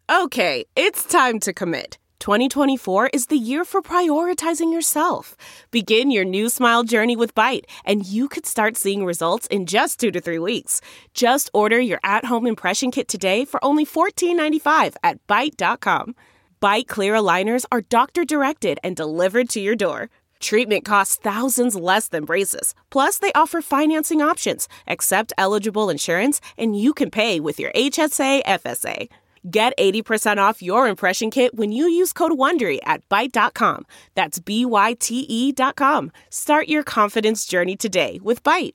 Okay, it's time to commit. 2024 is the year for prioritizing yourself. Begin your new smile journey with Byte, and you could start seeing results in just 2 to 3 weeks. Just order your at-home impression kit today for only $14.95 at Byte.com. Byte Clear aligners are doctor-directed and delivered to your door. Treatment costs thousands less than braces. Plus, they offer financing options, accept eligible insurance, and you can pay with your HSA FSA. Get 80% off your impression kit when you use code WONDERY at Byte.com. That's BYTE.com. Start your confidence journey today with Byte.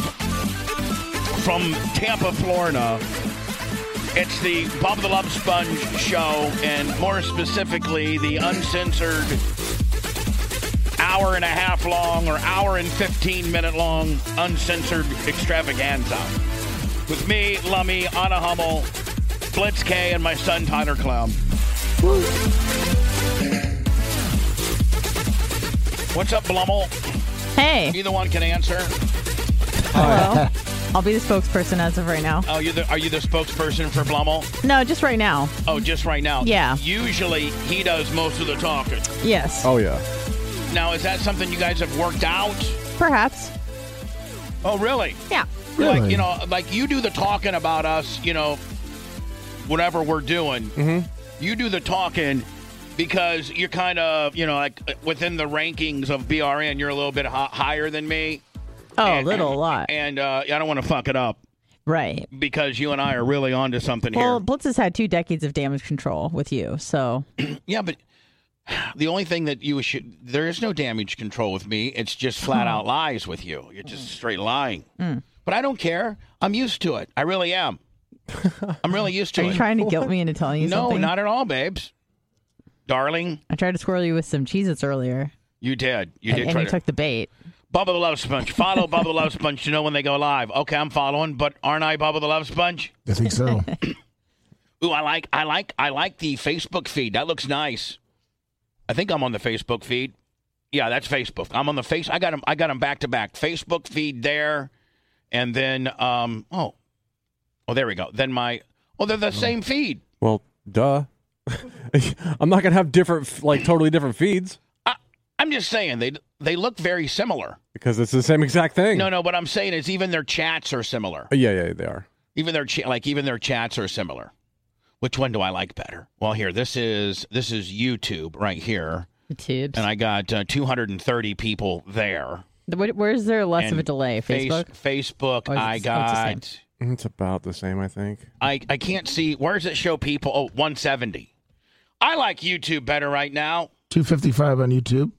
From Tampa, Florida, it's the Bubba the Love Sponge show, and more specifically, the uncensored hour and a half long or hour and 15-minute long uncensored extravaganza. With me, Lummy, Anna Hummel, Blitz K, and my son, Tyler Clown. What's up, Blummel? Hey. Either one can answer. Hello. I'll be the spokesperson as of right now. Oh, are you the spokesperson for Blummel? No, just right now. Oh, just right now? Yeah. Usually, he does most of the talking. Yes. Oh, yeah. Now, is that something you guys have worked out? Perhaps. Oh, really? Yeah. Really? Like you do the talking about us, whatever we're doing. Mm-hmm. You do the talking because you're kind of, like within the rankings of BRN, you're a little bit higher than me. Oh, a lot. And I don't want to fuck it up. Right. Because you and I are really onto something here. Well, Blitz has had 2 decades of damage control with you, so. Yeah, but the only thing that there is no damage control with me. It's just flat out lies with you. You're just straight lying. But I don't care. I'm used to it. I really am. I'm really used to it. Are you trying to guilt me into telling you something? No, not at all, babes. Darling. I tried to squirrel you with some Cheez-Its earlier. You did. And you took the bait. Bubba the Love Sponge. Follow Bubba the Love Sponge to know when they go live. Okay, I'm following, but aren't I Bubba the Love Sponge? I think so. Ooh, I like the Facebook feed. That looks nice. I think I'm on the Facebook feed. Yeah, that's Facebook. I'm on the face. I got them back to back. Facebook feed there, and then oh, there we go. Then they're the same feed. Well, duh. I'm not gonna have totally different feeds. I'm just saying they look very similar because it's the same exact thing. No. What I'm saying is even their chats are similar. Yeah, they are. Even their chats are similar. Which one do I like better? Well, here, this is YouTube right here. YouTube. And I got 230 people there. Where's there less of a delay? Facebook? Facebook, I got... It's about the same, I think. I can't see. Where does it show people? Oh, 170. I like YouTube better right now. 255 on YouTube.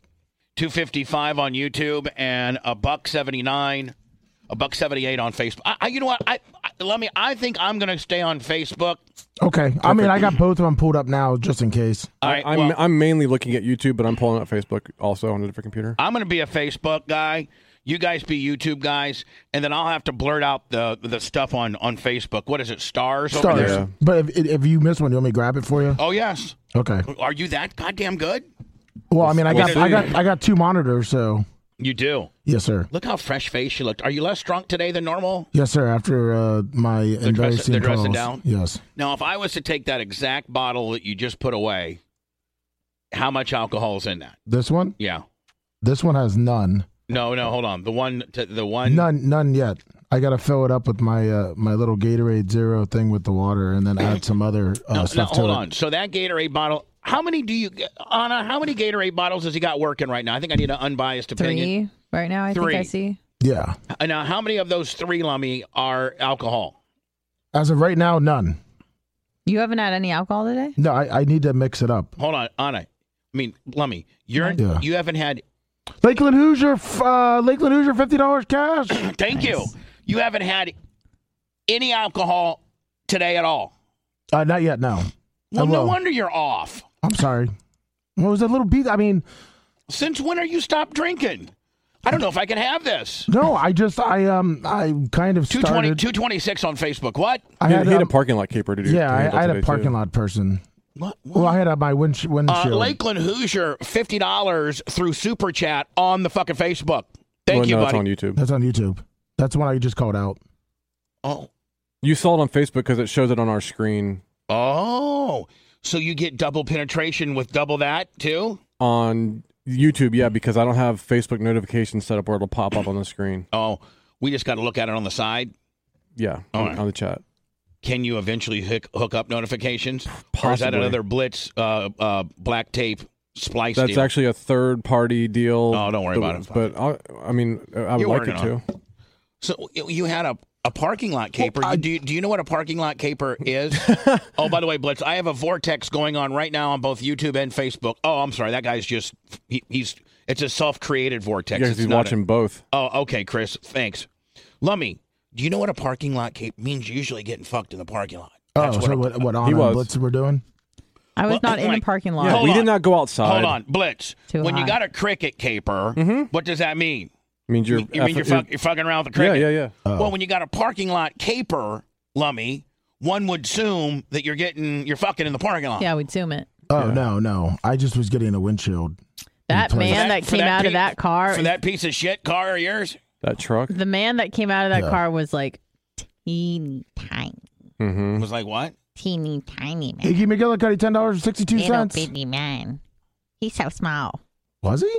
255 on YouTube and $1.79, $1.78 on Facebook. You know what? I think I'm going to stay on Facebook. Okay. I mean, I got both of them pulled up now just in case. All right, I'm mainly looking at YouTube, but I'm pulling up Facebook also on a different computer. I'm going to be a Facebook guy. You guys be YouTube guys, and then I'll have to blurt out the stuff on Facebook. What is it, stars? Over there? Yeah. But if you miss one, you want me to grab it for you? Oh, yes. Okay. Are you that goddamn good? Well, I mean, I got 2 monitors, so. You do? Yes, sir. Look how fresh-faced you looked. Are you less drunk today than normal? Yes, sir, after my embarrassing calls. Dressing down? Yes. Now, if I was to take that exact bottle that you just put away, how much alcohol is in that? This one? Yeah. This one has none. No, hold on. The one. None yet. I got to fill it up with my my little Gatorade Zero thing with the water, and then add some other stuff to it. Hold on. So that Gatorade bottle. How many do you, Anna? How many Gatorade bottles has he got working right now? I think I need an unbiased opinion. 3 right now. I think I see. Yeah. Now, how many of those 3, Lummy, are alcohol? As of right now, none. You haven't had any alcohol today? No, I need to mix it up. Hold on, Anna. Lummy, you haven't had. Lakeland Hoosier, $50 cash. Thank you. You haven't had any alcohol today at all. Not yet. No. Well, no wonder you're off. I'm sorry. What was that little beat? I mean, since when are you stopped drinking? I don't know if I can have this. No, I kind of started. 226 on Facebook. What? I had a parking lot keeper to do. Yeah, I had a parking lot person. What? Well, I had my windshield. Lakeland Hoosier, $50 through Super Chat on the fucking Facebook. Thank you, buddy. That's on YouTube. That's on YouTube. That's one I just called out. Oh. You saw it on Facebook because it shows it on our screen. Oh. So you get double penetration with double that too? On YouTube, yeah, because I don't have Facebook notifications set up where it'll pop up on the screen. Oh, we just got to look at it on the side? Yeah, All on, right. on the chat. Can you eventually hook up notifications? Possibly. Or is that another Blitz black tape splice That's deal? actually a third-party deal. Oh, don't worry about it. But I would You're like it working to. So you had a parking lot caper. Well, do you know what a parking lot caper is? Oh, by the way, Blitz, I have a vortex going on right now on both YouTube and Facebook. Oh, I'm sorry. That guy's just, it's a self-created vortex. Yeah, It's he's not watching both. Oh, okay, Chris. Thanks. Lummy, do you know what a parking lot caper means? Usually getting fucked in the parking lot. That's Oh, so what He Anna was. and Blitz were doing? I was Well, not in like- a parking lot. Yeah, Hold we on. did not go outside. Hold on, Blitz. Too when you hot. got a cricket caper, what does that mean? Means you're. You mean you're fucking around with the Yeah, cricket? yeah. Well, when you got a parking lot caper, Lummy, one would assume that you're fucking in the parking lot. Yeah, we'd zoom it. Oh, Yeah. no. I just was getting a windshield. That replaced. man that For came out of piece- that car, For that piece of shit car of yours? That truck. the man that came out of that Yeah. car was like teeny tiny, Mm-hmm. It was like, what? teeny tiny man. Iggy McGillicuddy, $10.62. bitty man. He's so small. Was he?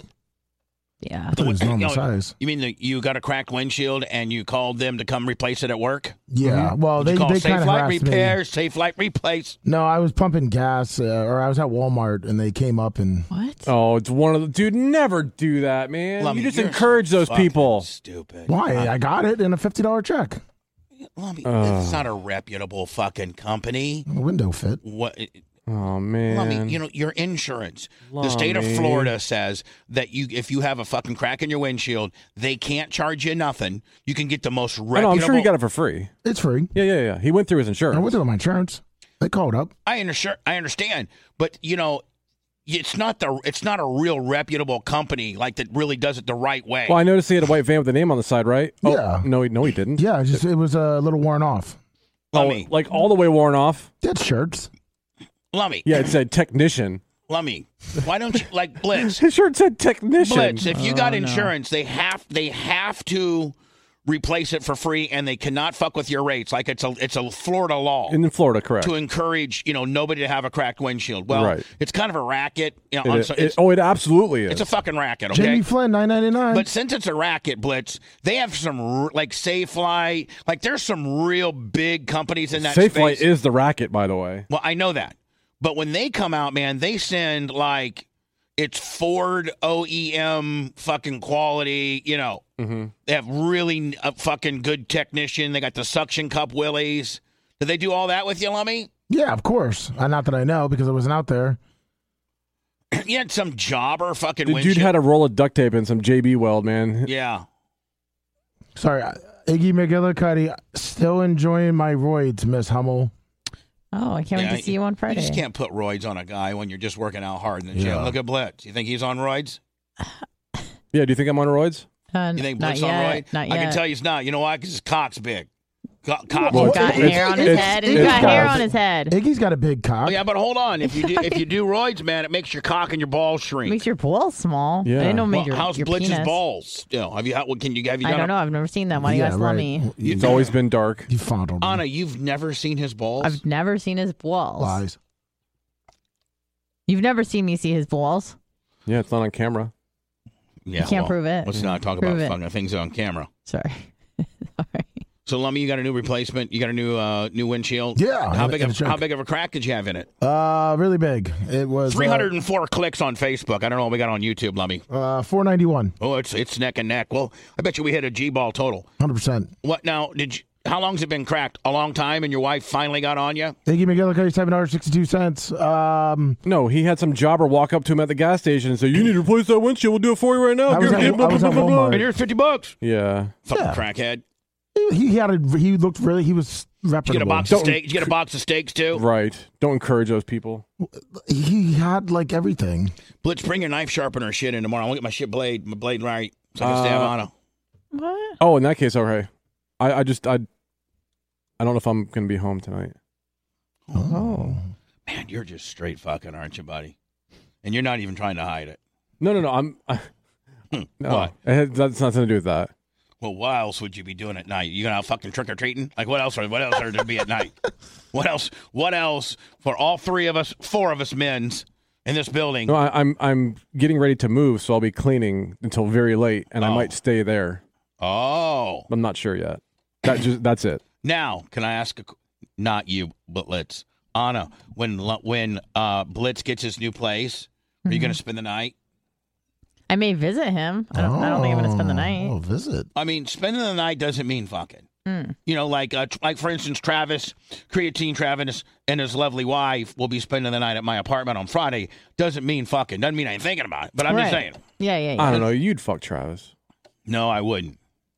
Yeah. I thought he was normal No, size. You mean you got a cracked windshield and you called them to come replace it at work? Yeah. Well, Did you they call kind Safe of Light harassed me. Repairs, Safe Light Replace? No, I was pumping gas, or I was at Walmart, and they came up and What? Oh, it's one of the dude. Never do that, man. Lummy, you just you're encourage those fucking people. Stupid. why? I got it in a $50 check. Lummy, it's not a reputable fucking company. Window fit. What? Oh man. Lummy, your insurance. The state of Lummy. Florida says that if you have a fucking crack in your windshield, they can't charge you nothing. You can get the most reputable. I know, I'm sure he got it for free. It's free. Yeah. He went through his insurance. I went through my insurance. They called up. I understand, but it's not a real reputable company like that really does it the right way. Well, I noticed he had a white van with the name on the side, right? Oh, Yeah. No, he didn't. Yeah, it was a little worn off. Oh, Lummy, like all the way worn off. They had shirts. Lummy, Yeah, it said technician. Lummy. Why don't you like Blitz? His shirt said technician. Blitz, if you got insurance, they have to replace it for free, and they cannot fuck with your rates. Like it's a Florida law In Florida, correct. to encourage nobody to have a cracked windshield. Well, Right. it's kind of a racket. It absolutely is. It's a fucking racket. Okay. Jamie Flynn, $9.99. But since it's a racket, Blitz, they have some like Safe Light. Like there's some real big companies in that Safe space. Light is the racket, by the way. Well, I know that. But when they come out, man, they send like it's Ford OEM fucking quality, Mm-hmm. They have really fucking good technician. They got the suction cup willies. Did they do all that with you, Lummy? yeah, of course. Not that I know because I wasn't out there. You had some jobber fucking The windshield. dude had a roll of duct tape and some JB weld, man. Yeah. Sorry, Iggy McGillicuddy, still enjoying my roids, Miss Hummel. Oh, I can't wait to see you on You Friday. just can't put roids on a guy when you're just working out hard in the gym. Yeah. Look at Blitz. You think he's on roids? Yeah, do you think I'm on roids? You think not Blitz on yet. roid? Not yet. I can tell you he's not. You know why? Because his cock's big. Cock's Well, He's got It's- hair on his it's- head. it's He's got hair got- on his head. Iggy's got a big cock. Oh, yeah, but hold on. If you do roids, man, it makes your cock and your balls shrink. Makes your balls small. Yeah. I didn't know it made Well, your, how's your Blitz's penis. balls? Still, have you done I don't know. I've never seen them. Why do you Yeah, ask right. Lummy? It's always been dark. You fondled him. Anna, you've never seen his balls? I've never seen his balls. Lies. You've never seen me see his balls. Yeah, it's not on camera. Yeah, You can't prove it. Let's not talk Prove about it. fucking things on camera. Sorry. Sorry. So, Lummy, you got a new replacement. You got a new windshield. Yeah, How and big a of check. how big of a crack did you have in it? Really big. It was 304 clicks on Facebook. I don't know what we got on YouTube, Lummy. $4.91. Oh, it's neck and neck. Well, I bet you we hit a G-ball total. 100%. What now? How long's it been cracked? A long time, and your wife finally got on you? Iggy McGillicuddy, $7.62. No, he had some jobber walk up to him at the gas station and say, "You need to replace that windshield. We'll do it for you right now." I was at Walmart. And here's $50. Yeah. Fucking Yeah. crackhead. He looked really. He was Did you reputable. get a box of steak? Did you get a box of steaks too? Right. Don't encourage those people. He had like everything. Blitz, bring your knife sharpener shit in tomorrow. I'll get my blade right, so I can stab on it. What? Oh, in that case, okay. I don't know if I'm going to be home tonight. Oh. Man, you're just straight fucking, aren't you, buddy? And you're not even trying to hide it. No. I'm. No, What? that's nothing to do with that. Well, what else would you be doing at night? You gonna out fucking trick or treating? Like what else are there to be at night? What else? What else for all four of us men's in this building? No, I'm getting ready to move, so I'll be cleaning until very late, and I might stay there. Oh, I'm not sure yet. That's it. Now, can I ask? Not you, but Blitz. Anna, when Blitz gets his new place, are you gonna spend the night? I may visit him. I don't think I'm going to spend the night. Oh, visit. I mean, spending the night doesn't mean fucking. You know, like for instance, Creatine Travis and his lovely wife will be spending the night at my apartment on Friday. Doesn't mean fucking. Doesn't mean I ain't thinking about it. But I'm just saying. Yeah. I don't know. You'd fuck Travis. No, I wouldn't.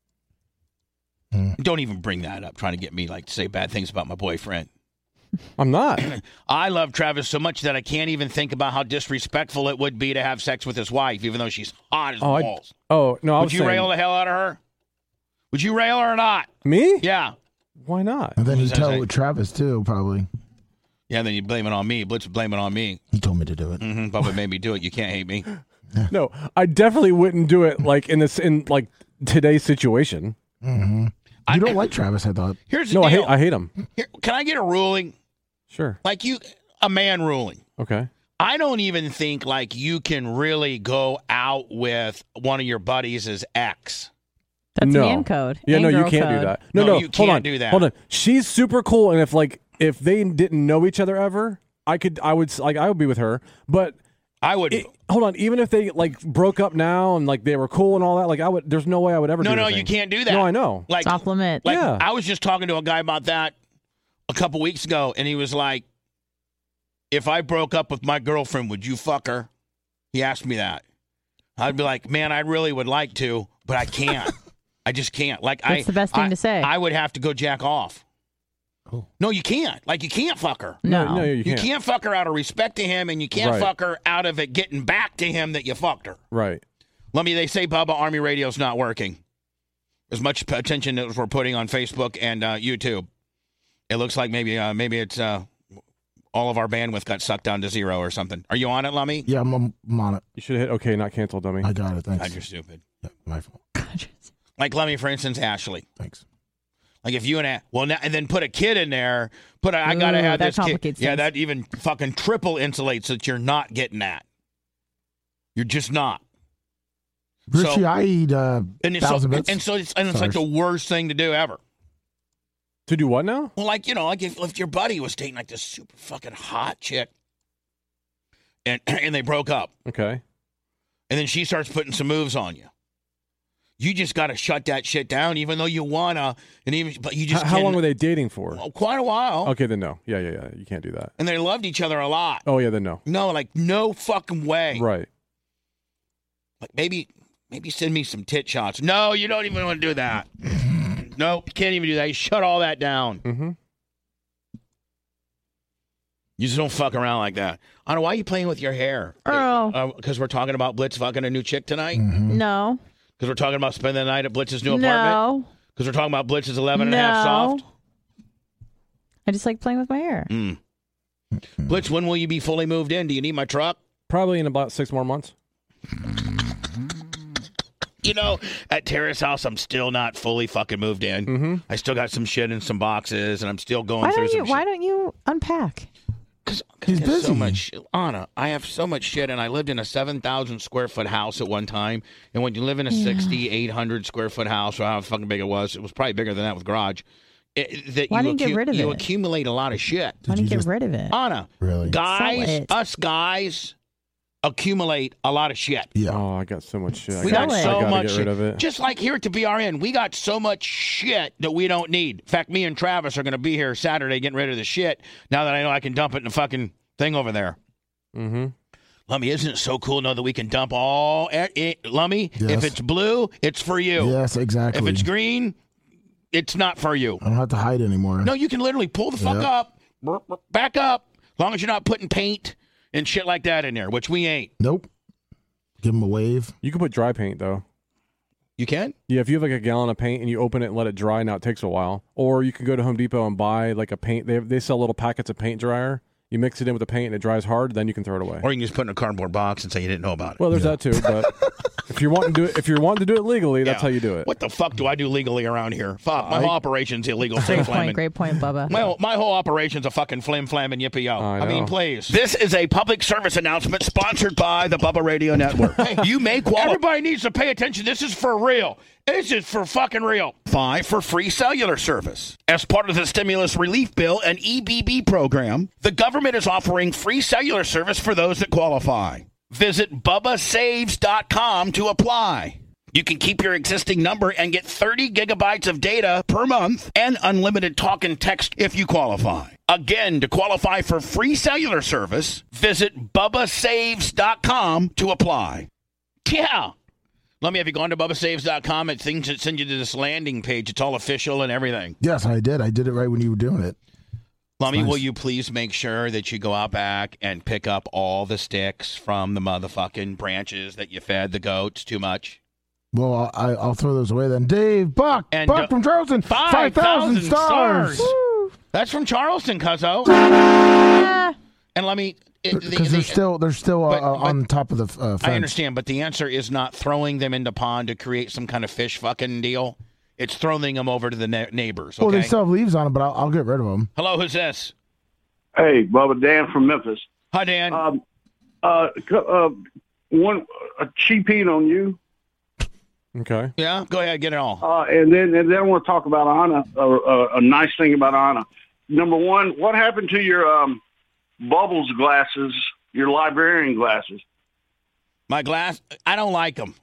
Don't even bring that up, trying to get me to say bad things about my boyfriend. I'm not. I love Travis so much that I can't even think about how disrespectful it would be to have sex with his wife, even though she's hot as balls. No, Would you rail the hell out of her? Would you rail her or not? Me? Yeah. Why not? And then you tell Travis too, probably. Yeah, then you blame it on me. Blitz would blame it on me. He told me to do it. Bubba made me do it. You can't hate me. No, I definitely wouldn't do it in today's situation. Mm-hmm. You don't like Travis, I thought. Here's the deal. I hate him. Can I get a ruling? Sure. A man ruling. Okay. I don't even think you can really go out with one of your buddies as ex. That's man code. Yeah, no, you can't code. do that. No, you can't do that. Hold on. She's super cool, and if they didn't know each other ever, I would be with her. But I would. Hold on. Even if they broke up now and they were cool and all that, there's no way I would ever. No, you can't do that. No, I know. It's off limit. Yeah. I was just talking to a guy about that a couple weeks ago, and he was like, if I broke up with my girlfriend, would you fuck her? He asked me that. I'd be like, man, I really would like to, but I can't. I just can't. That's the best thing to say. I would have to go jack off. Oh. No, you can't. You can't fuck her. No, you can't fuck her out of respect to him, and you can't fuck her out of it getting back to him that you fucked her. Right. They say Bubba Army Radio's not working. As much attention as we're putting on Facebook and YouTube. It looks like maybe it's all of our bandwidth got sucked down to zero or something. Are you on it, Lummy? Yeah, I'm on it. You should hit okay, not cancel, dummy. I got it. Thanks. God, you're stupid. Yeah, my fault. Lummy, for instance, Ashley. Thanks. If you and then put a kid in there, I gotta have this kid. Things. Yeah, that even fucking triple insulates that you're not getting that. You're just not. Richie, I eat 1,000 bits. And it's like the worst thing to do ever. To do what now? Well, if your buddy was dating this super fucking hot chick, and they broke up. Okay. And then she starts putting some moves on you. You just got to shut that shit down, even though you wanna, but you just. How long were they dating for? Oh, quite a while. Okay, then no. Yeah. You can't do that. And they loved each other a lot. Oh yeah, then no. No, no fucking way. Right. Maybe send me some tit shots. No, you don't even want to do that. Nope, you can't even do that. You shut all that down. Mm-hmm. You just don't fuck around like that. Anna, why are you playing with your hair? Oh. Because we're talking about Blitz fucking a new chick tonight? Mm-hmm. No. Because we're talking about spending the night at Blitz's new apartment? No. Because we're talking about Blitz's 11 and a half soft? I just like playing with my hair. Blitz, when will you be fully moved in? Do you need my truck? Probably in about 6 more months. At Tara's house, I'm still not fully fucking moved in. Mm-hmm. I still got some shit in some boxes, and I'm still going through some shit. Why don't you unpack? Because He's I have so busy. much, Anna, I have so much shit, and I lived in a 7,000 square foot house at one time. And when you live in a 800 square foot house, or how fucking big it was probably bigger than that with garage. Why didn't you get rid of you it? accumulate a lot of shit. Why didn't you get rid of it? Anna, Really? us guys accumulate a lot of shit. Yeah. Oh, I got so much shit. We got I so gotta much get rid of it. Just like here at the BRN, we got so much shit that we don't need. In fact, me and Travis are going to be here Saturday getting rid of the shit now that I know I can dump it in the fucking thing over there. Mm-hmm. Lummy, isn't it so cool to know that we can dump all Lummy? Yes. If it's blue, it's for you. Yes, exactly. If it's green, it's not for you. I don't have to hide anymore. No, you can literally pull the fuck up, back up, as long as you're not putting paint and shit like that in there, which we ain't. Nope. Give him a wave. You can put dry paint though. You can? Yeah, if you have a gallon of paint and you open it and let it dry, now it takes a while. Or you can go to Home Depot and buy a paint. They sell little packets of paint dryer, You mix it in with the paint and it dries hard, then you can throw it away. Or you can just put it in a cardboard box and say you didn't know about it. Well, there's that too. But if you're wanting to do it legally, that's how you do it. What the fuck do I do legally around here? Fuck, my whole operation's illegal. Great point, Bubba. My whole operation's a fucking flim flam and yippee yo. I mean, know. please. This is a public service announcement sponsored by the Bubba Radio Network. You may qualify. Everybody needs to pay attention. This is for real. This is for fucking real. Apply for free cellular service. As part of the stimulus relief bill and EBB program, the government is offering free cellular service for those that qualify. Visit BubbaSaves.com to apply. You can keep your existing number and get 30 gigabytes of data per month and unlimited talk and text if you qualify. Again, to qualify for free cellular service, visit BubbaSaves.com to apply. Yeah. Let me have you gone to BubbaSaves.com. It sends you to this landing page. It's all official and everything. Yes, I did. I did it right when you were doing it. Lummy, nice. Will you please make sure that you go out back and pick up all the sticks from the motherfucking branches that you fed the goats too much? Well, I'll throw those away then. Dave Buck from Charleston, 5,000 stars. That's from Charleston, cuzzo. And let me... Because they're still on top of the fence. I understand, but the answer is not throwing them into pond to create some kind of fish fucking deal. It's throwing them over to the neighbors. Okay? Well, they still have leaves on them, but I'll get rid of them. Hello, who's this? Hey, Bubba, Dan from Memphis. Hi, Dan. One a cheap heat on you. Okay. Yeah, go ahead, get it all. And then I want to talk about Anna. A nice thing about Anna. Number one, what happened to your Bubbles glasses, your librarian glasses? My glass, I don't like them.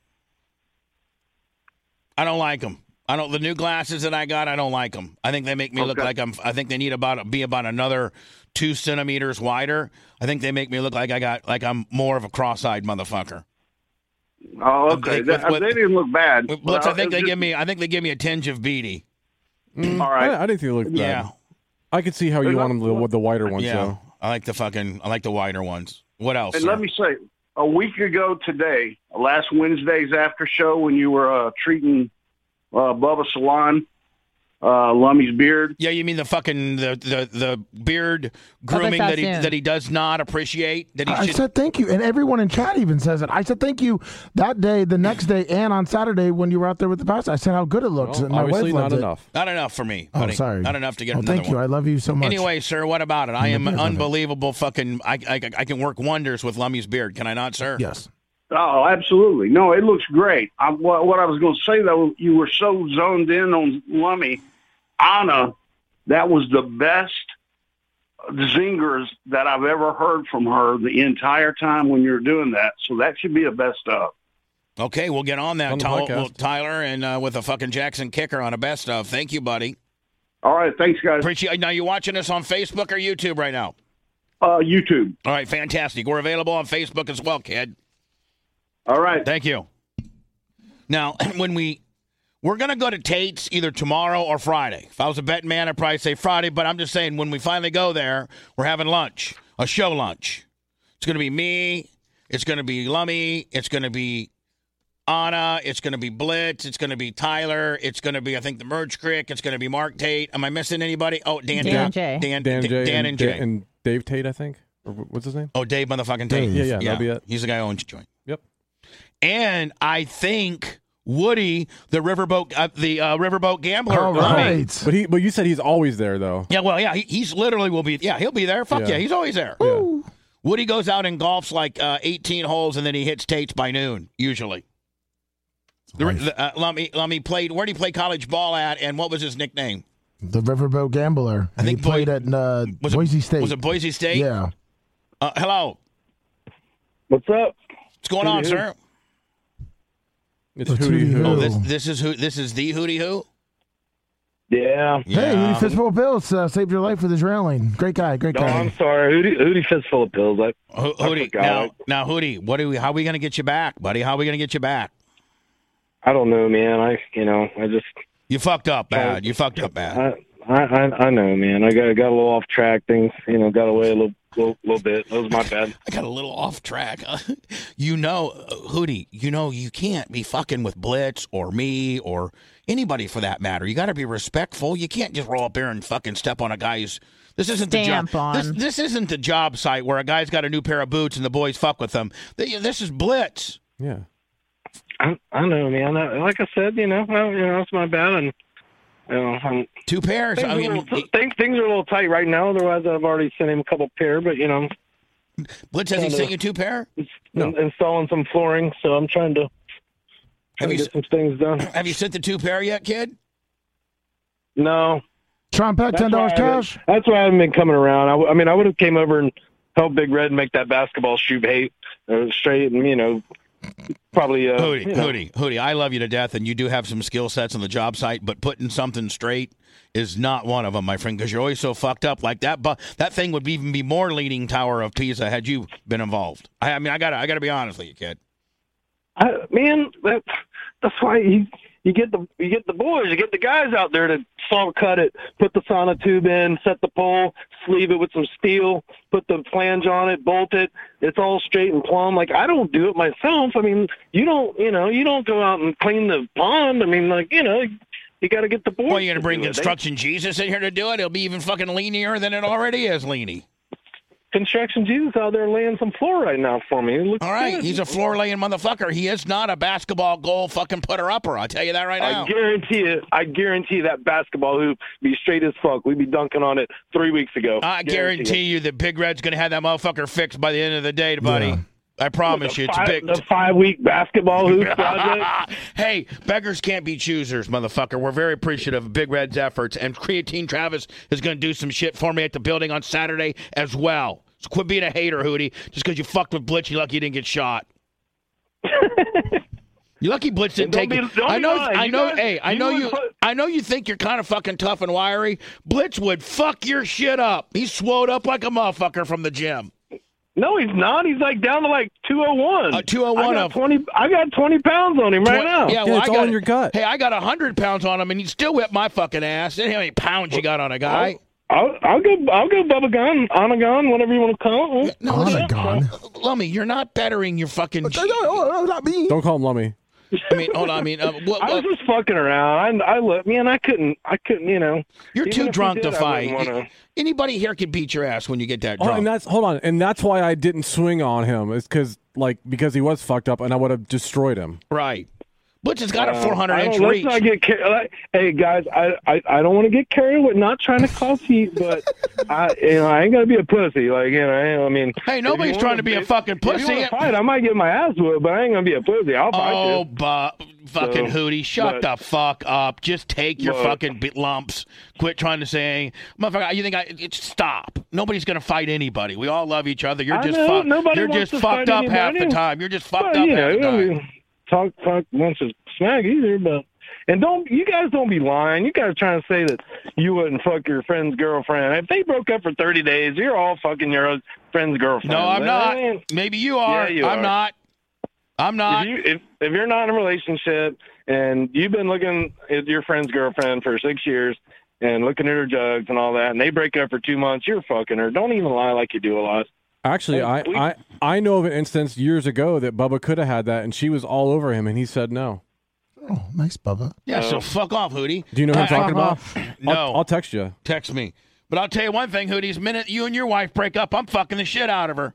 The new glasses that I got, I don't like them. I think they make me look like I think they need be about another 2 centimeters wider. I think they make me look like I'm more of a cross-eyed motherfucker. Oh, okay. They didn't look bad. I think they give me a tinge of beady. All right. I didn't think they looked bad. Yeah. I could see how you want them with the wider ones, though. I like the wider ones. What else? And sir? let me say, a week ago today, last Wednesday's after show, when you were treating Bubba Salon, Lummy's beard. Yeah, you mean the fucking the beard grooming that he does not appreciate. I said thank you, and everyone in chat even says it. I said thank you that day, the next day, and on Saturday when you were out there with the pastor. I said how good it looks. Well, my obviously wife not enough. Not enough for me. Buddy. Oh, sorry. Not enough to get another thank you. one. I love you so much. Anyway, sir, what about it? I am unbelievable. Fucking, I can work wonders with Lummy's beard. Can I not, sir? Yes. Oh, absolutely. No, it looks great. What I was going to say, though, you were so zoned in on Lummy. Anna, that was the best zingers that I've ever heard from her the entire time when you're doing that. So that should be a best of. Okay, we'll get on that, On the podcast. Tyler, and with a fucking Jackson kicker on a best of. Thank you, buddy. All right, thanks, guys. Appreciate. Now, you watching us on Facebook or YouTube right now? YouTube. All right, fantastic. We're available on Facebook as well, kid. All right. Thank you. Now, when we're going to go to Tate's either tomorrow or Friday. If I was a betting man, I'd probably say Friday, but I'm just saying when we finally go there, we're having lunch, a show lunch. It's going to be me. It's going to be Lummy. It's going to be Anna. It's going to be Blitz. It's going to be Tyler. It's going to be, I think, the Merge Crick. It's going to be Mark Tate. Am I missing anybody? Oh, Dan J. Dan and Jay. And Dave Tate, I think. Or what's his name? Oh, Dave motherfucking Tate. Yeah, that'll be it. He's the guy who owns the joint. Yep. And I think Woody, the riverboat gambler. All right. But you said he's always there, though. Yeah, well, yeah, he's literally will be. Yeah, he'll be there. Fuck yeah, he's always there. Yeah. Woody goes out and golfs like 18 holes, and then he hits Tate's by noon, usually. Lummy played. Where did he play college ball at, and what was his nickname? The Riverboat Gambler. I think he played at Boise State. Was it Boise State? Yeah. Hello. What's up? What's going on, sir? It's Hootie Who. Oh, this is the Hootie Who? Yeah. Hey, Hootie Fistful of Pills saved your life with his railing. Great guy. No, I'm sorry. Hootie Fistful of Pills. Hootie. Now, Hootie, how are we going to get you back, buddy? How are we going to get you back? I don't know, man. I just... You fucked up bad. You fucked up bad. I know, man. I got a little off track. Things, got away a little bit. That was my bad. I got a little off track. Hootie, you can't be fucking with Blitz or me or anybody for that matter. You got to be respectful. You can't just roll up there and fucking step on a guy who's This isn't stamp the job. on. This isn't the job site where a guy's got a new pair of boots and the boys fuck with them. This is Blitz. Yeah. I know, man. Like I said, it's my bad, and Two pairs. things, I mean, things are a little tight right now. Otherwise, I've already sent him a couple pair. But Blitz, has he sent you two pair? installing some flooring, so I'm trying to get some things done. Have you sent the two pair yet, kid? No. Sean Peck, $10 cash. That's why I haven't been coming around. I would have came over and helped Big Red make that basketball shoe straight, and probably. Hootie, I love you to death, and you do have some skill sets on the job site, but putting something straight is not one of them, my friend, because you're always so fucked up like that. But that thing would even be more Leaning Tower of Pisa had you been involved. I gotta be honest with you, kid. That's why you get the boys, you get the guys out there to saw cut it, put the sonotube in, set the pole, sleeve it with some steel, put the flange on it, bolt it. It's all straight and plumb. Like, I don't do it myself. I mean, you don't go out and clean the pond. I mean, you got to get the boys. Well, you're gonna bring Construction Jesus in here to do it? It'll be even fucking leanier than it already is, leany. Construction Jesus out there laying some floor right now for me. It looks all right, good. He's a floor laying motherfucker. He is not a basketball goal fucking putter upper. I'll tell you that right now. I guarantee that basketball hoop be straight as fuck. We'd be dunking on it 3 weeks ago. I guarantee you that Big Red's gonna have that motherfucker fixed by the end of the day, buddy. Yeah. I promise you, it's big. The 5-week basketball hoop project. Hey, beggars can't be choosers, motherfucker. We're very appreciative of Big Red's efforts, and Creatine Travis is going to do some shit for me at the building on Saturday as well. So quit being a hater, Hootie. Just because you fucked with Blitz, you're lucky you didn't get shot. You're lucky Blitz didn't take it. I know you think you're kind of fucking tough and wiry. Blitz would fuck your shit up. He's swole up like a motherfucker from the gym. No, he's not. He's like down to like 201. 201 I got 20 pounds on him right now. Yeah, well, it's all in your gut. Hey, I got 100 pounds on him, and he still whipped my fucking ass. How many pounds you got on a guy? I'll go Bubba Gun, Anagon, whatever you want to call it. No, Anagon. Lummy, you're not bettering your fucking. Not me. Don't call him Lummy. I mean, hold on. I mean, I was just fucking around. I couldn't. You're too drunk to fight. Anybody here can beat your ass when you get that drunk. And that's why I didn't swing on him. It's because he was fucked up, and I would have destroyed him. Right. Blitz has got a 400-inch reach. Let's not hey guys, I don't want to get carried away. Not trying to cause heat, but I ain't gonna be a pussy. I mean, hey, nobody's trying to be a fucking pussy. If you want to fight, I might get my ass whooped, but I ain't gonna be a pussy. I'll fight you. Oh, fucking Hootie, shut the fuck up. Just take your fucking lumps. Quit trying to say, motherfucker. You think stop? Nobody's gonna fight anybody. We all love each other. You're just fucked up half the time. You're just fucked up half the time. Talk once a smack either, but you guys don't be lying. You guys are trying to say that you wouldn't fuck your friend's girlfriend. If they broke up for 30 days, you're all fucking your friend's girlfriend. No, I'm not. Maybe you are. Yeah, I'm not. I'm not. If you're not in a relationship and you've been looking at your friend's girlfriend for 6 years and looking at her jugs and all that, and they break up for 2 months, you're fucking her. Don't even lie like you do a lot. Actually, I know of an instance years ago that Bubba could have had that, and she was all over him, and he said no. Oh, nice, Bubba. Yeah, so fuck off, Hootie. Do you know who I'm talking about? No. I'll text you. Text me. But I'll tell you one thing, Hootie. The minute you and your wife break up, I'm fucking the shit out of her.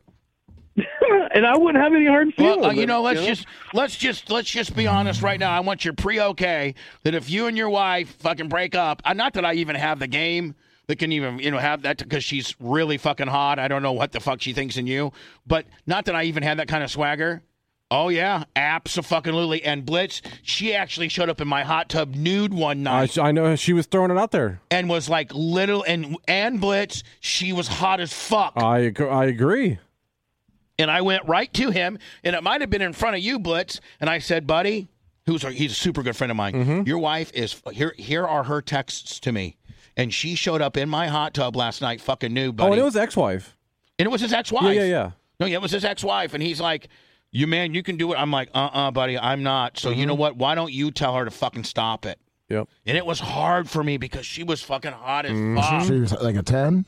And I wouldn't have any hard feelings. Well, let's just be honest right now. I want you pre-okay that if you and your wife fucking break up, not that I even have the game that can even, have that because she's really fucking hot. I don't know what the fuck she thinks in you, but not that I even had that kind of swagger. Oh, yeah, abso-fucking-lutely. And Blitz, she actually showed up in my hot tub nude one night. I know she was throwing it out there. And was like little, and Blitz, she was hot as fuck. I agree. And I went right to him, and it might have been in front of you, Blitz, and I said, buddy, he's a super good friend of mine. Your wife is, here are her texts to me. And she showed up in my hot tub last night, fucking nude, buddy. Oh, and it was ex-wife. And it was his ex-wife. Yeah. No, it was his ex-wife. And he's like, you can do it. I'm like, buddy, I'm not. So you know what? Why don't you tell her to fucking stop it? Yep. And it was hard for me because she was fucking hot as fuck. She was like a 10?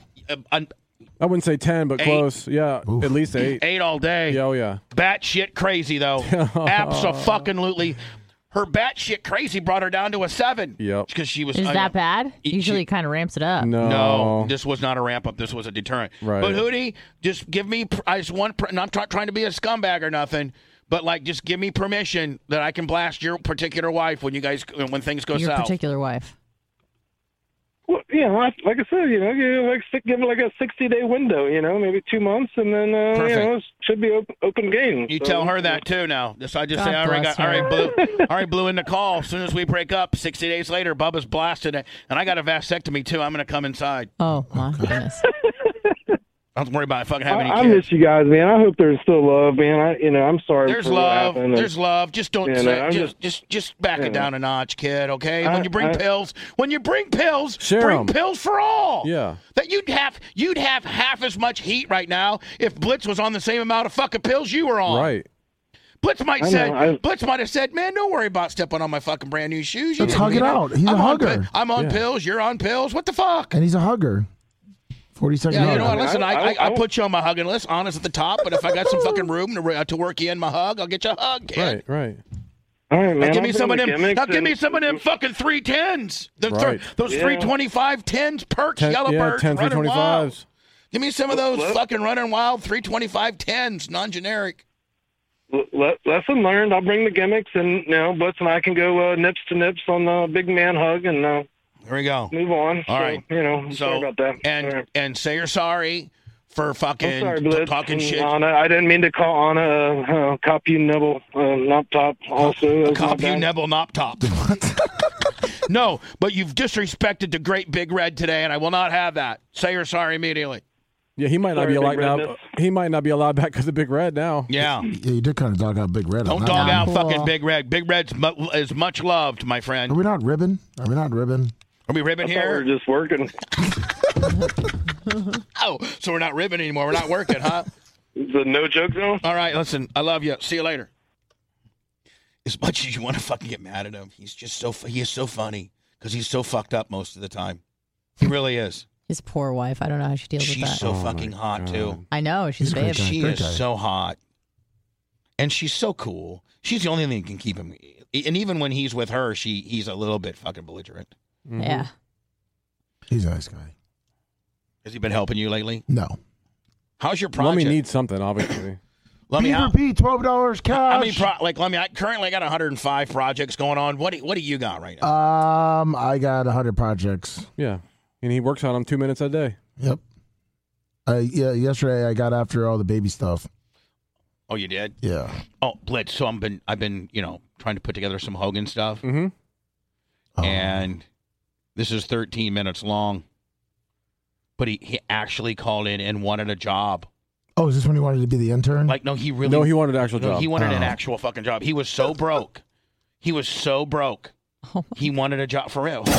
I wouldn't say 10, but 8. Close. Yeah, Oof. At least 8. 8 all day. Oh, yeah. Bat shit crazy, though. Abso-fucking-lutely. her batshit crazy brought her down to a 7. Yep. Because she was. Is that bad? Usually it kind of ramps it up. No, this was not a ramp up. This was a deterrent. Right. But Hootie, just give me. I just want. And I'm trying to be a scumbag or nothing. But like, just give me permission that I can blast your particular wife when things go Your south. particular wife. Well, like I said, give it like a 60-day window, maybe 2 months, and then it should be open game. You tell her that too now. I just say, all right, Blue in the call. As soon as we break up, 60 days later, Bubba's blasted it, and I got a vasectomy too. I'm going to come inside. Oh my goodness. Don't worry about fucking having any I kids. miss you guys, man. I hope there's still love, man. I'm sorry. There's for what love. happened. There's love. Just don't say. Just back it know. down a notch, kid. Okay. When you bring pills, Share bring 'em. pills for all. Yeah. That you'd have half as much heat right now if Blitz was on the same amount of fucking pills you were on. Right. Blitz might have said, "Man, don't worry about stepping on my fucking brand new shoes." Let's hug it out. He's a hugger. I'm on pills. You're on pills. What the fuck? And he's a hugger. 40-second Yeah, hug. you know what? Listen, I put you on my hugging list, honest at the top. But if I got some fucking room to work you in my hug, I'll get you a hug, kid. Right. All right, man. Now give me some of them. gimmicks Now give me some of them fucking 310s. Right. Those 325 10s, perks, yellow birds, 10 running wild. 325s. Give me some of those fucking running wild 325 10s, non-generic. Lesson learned. I'll bring the gimmicks, and Blitz and I can go nips to nips on the big man hug, and There we go. move on. All right. Sorry about that. And say you're sorry for fucking I'm sorry, Blitz. talking shit. Anna, I didn't mean to call Anna cop you nibble knob top. Also, Cop you Nebel Nop Top. No, but you've disrespected the great Big Red today, and I will not have that. Say you're sorry immediately. Yeah, he might not Sorry, be allowed Big now. Redness. He might not be allowed back because of Big Red now. Yeah. Yeah, you did kind of dog out Big Red. Don't on that dog one. out Cool. fucking Big Red. Big Red's is much loved, my Are friend. we not ribbon? Are we ribbing I thought we were here? just working. Oh, so we're not ribbing anymore. We're not working, huh? The no joke zone. All right, listen. I love you. See you later. As much as you want to fucking get mad at him, he is so funny because he's so fucked up most of the time. He really is. His poor wife. I don't know how she deals with She's that. so Oh, fucking my hot God. too. I know. She's He's a a great babe. guy. She Great is guy. so hot. And she's so cool. She's the only thing that can keep him. And even when he's with her, he's a little bit fucking belligerent. Mhm. Yeah. He's a nice guy. Has he been helping you lately? No. How's your Let project? me need something, obviously. Let me Beaver how? P, $12 cash. I mean, I currently got 105 projects going on. What do you got right now? I got 100 projects. Yeah. And he works on them 2 minutes a day. Yep. Yeah. Yesterday I got after all the baby stuff. Oh, you did? Yeah. Oh, Blitz. So I've been trying to put together some Hogan stuff, Mm-hmm. Oh. and this is 13 minutes long. But he actually called in and wanted a job. Oh, is this when he wanted to be the intern? Like, no, he really. No, he wanted an actual No, job. he wanted an Oh. actual fucking job. He was so broke. He was so broke. He wanted a job for real.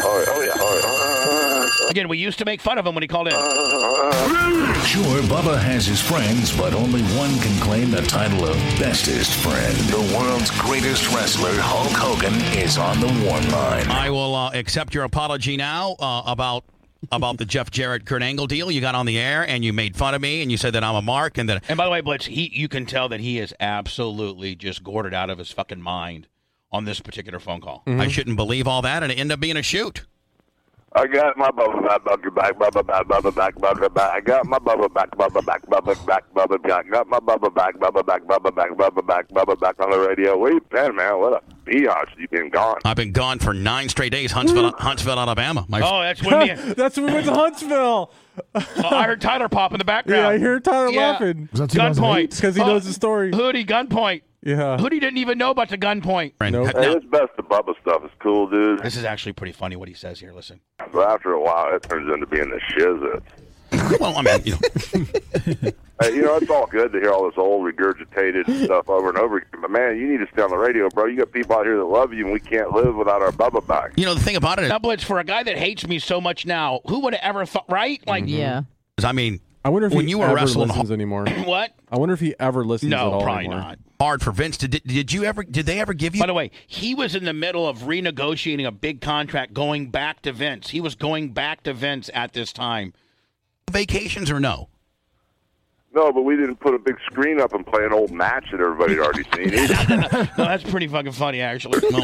Again, we used to make fun of him when he called in. Sure, Bubba has his friends, but only one can claim the title of bestest friend. The world's greatest wrestler, Hulk Hogan, is on the one line. I will accept your apology now about the Jeff Jarrett Kurt Angle deal. You got on the air and you made fun of me and you said that I'm a mark and that. And by the way, Blitz, you can tell that he is absolutely just gored out of his fucking mind on this particular phone call. I shouldn't believe all that, and it ended up being a shoot. I got my Bubba back, Bubba back, Bubba back, Bubba back, Bubba back. I got my Bubba back, Bubba back, Bubba back, Bubba back. Got my Bubba back, Bubba back, Bubba back, Bubba back, Bubba back on the radio. Where you been, man? What a biatch you been gone. I've been gone for 9 straight days, Huntsville, Alabama. That's when That's when we went to Huntsville. I heard Tyler pop in the background. Yeah, I hear Tyler Yeah. laughing. Was that 2008? Gunpoint. Because he knows the story. Hoodie, gunpoint. Yeah. Hoodie didn't even know about the gunpoint. Nope. Hey, this best of Bubba stuff is cool, dude. This is actually pretty funny what he says here. Listen. But after a while, it turns into being the shizzit. Well, I mean, Hey, it's all good to hear all this old regurgitated stuff over and over again. But, man, you need to stay on the radio, bro. You got people out here that love you, and we can't live without our Bubba back. the thing about it is, Blitz, for a guy that hates me so much now, who would have ever thought, right? Like, Yeah. I mean, I wonder if when he you were ever wrestling listens anymore. what? I wonder if he ever listens at No, all probably anymore. not. Hard for Vince. Did they ever give you? By the way, he was in the middle of renegotiating a big contract going back to Vince. He was going back to Vince at this time. Vacations or no? No, but we didn't put a big screen up and play an old match that everybody had already seen either. No, that's pretty fucking funny, actually. No.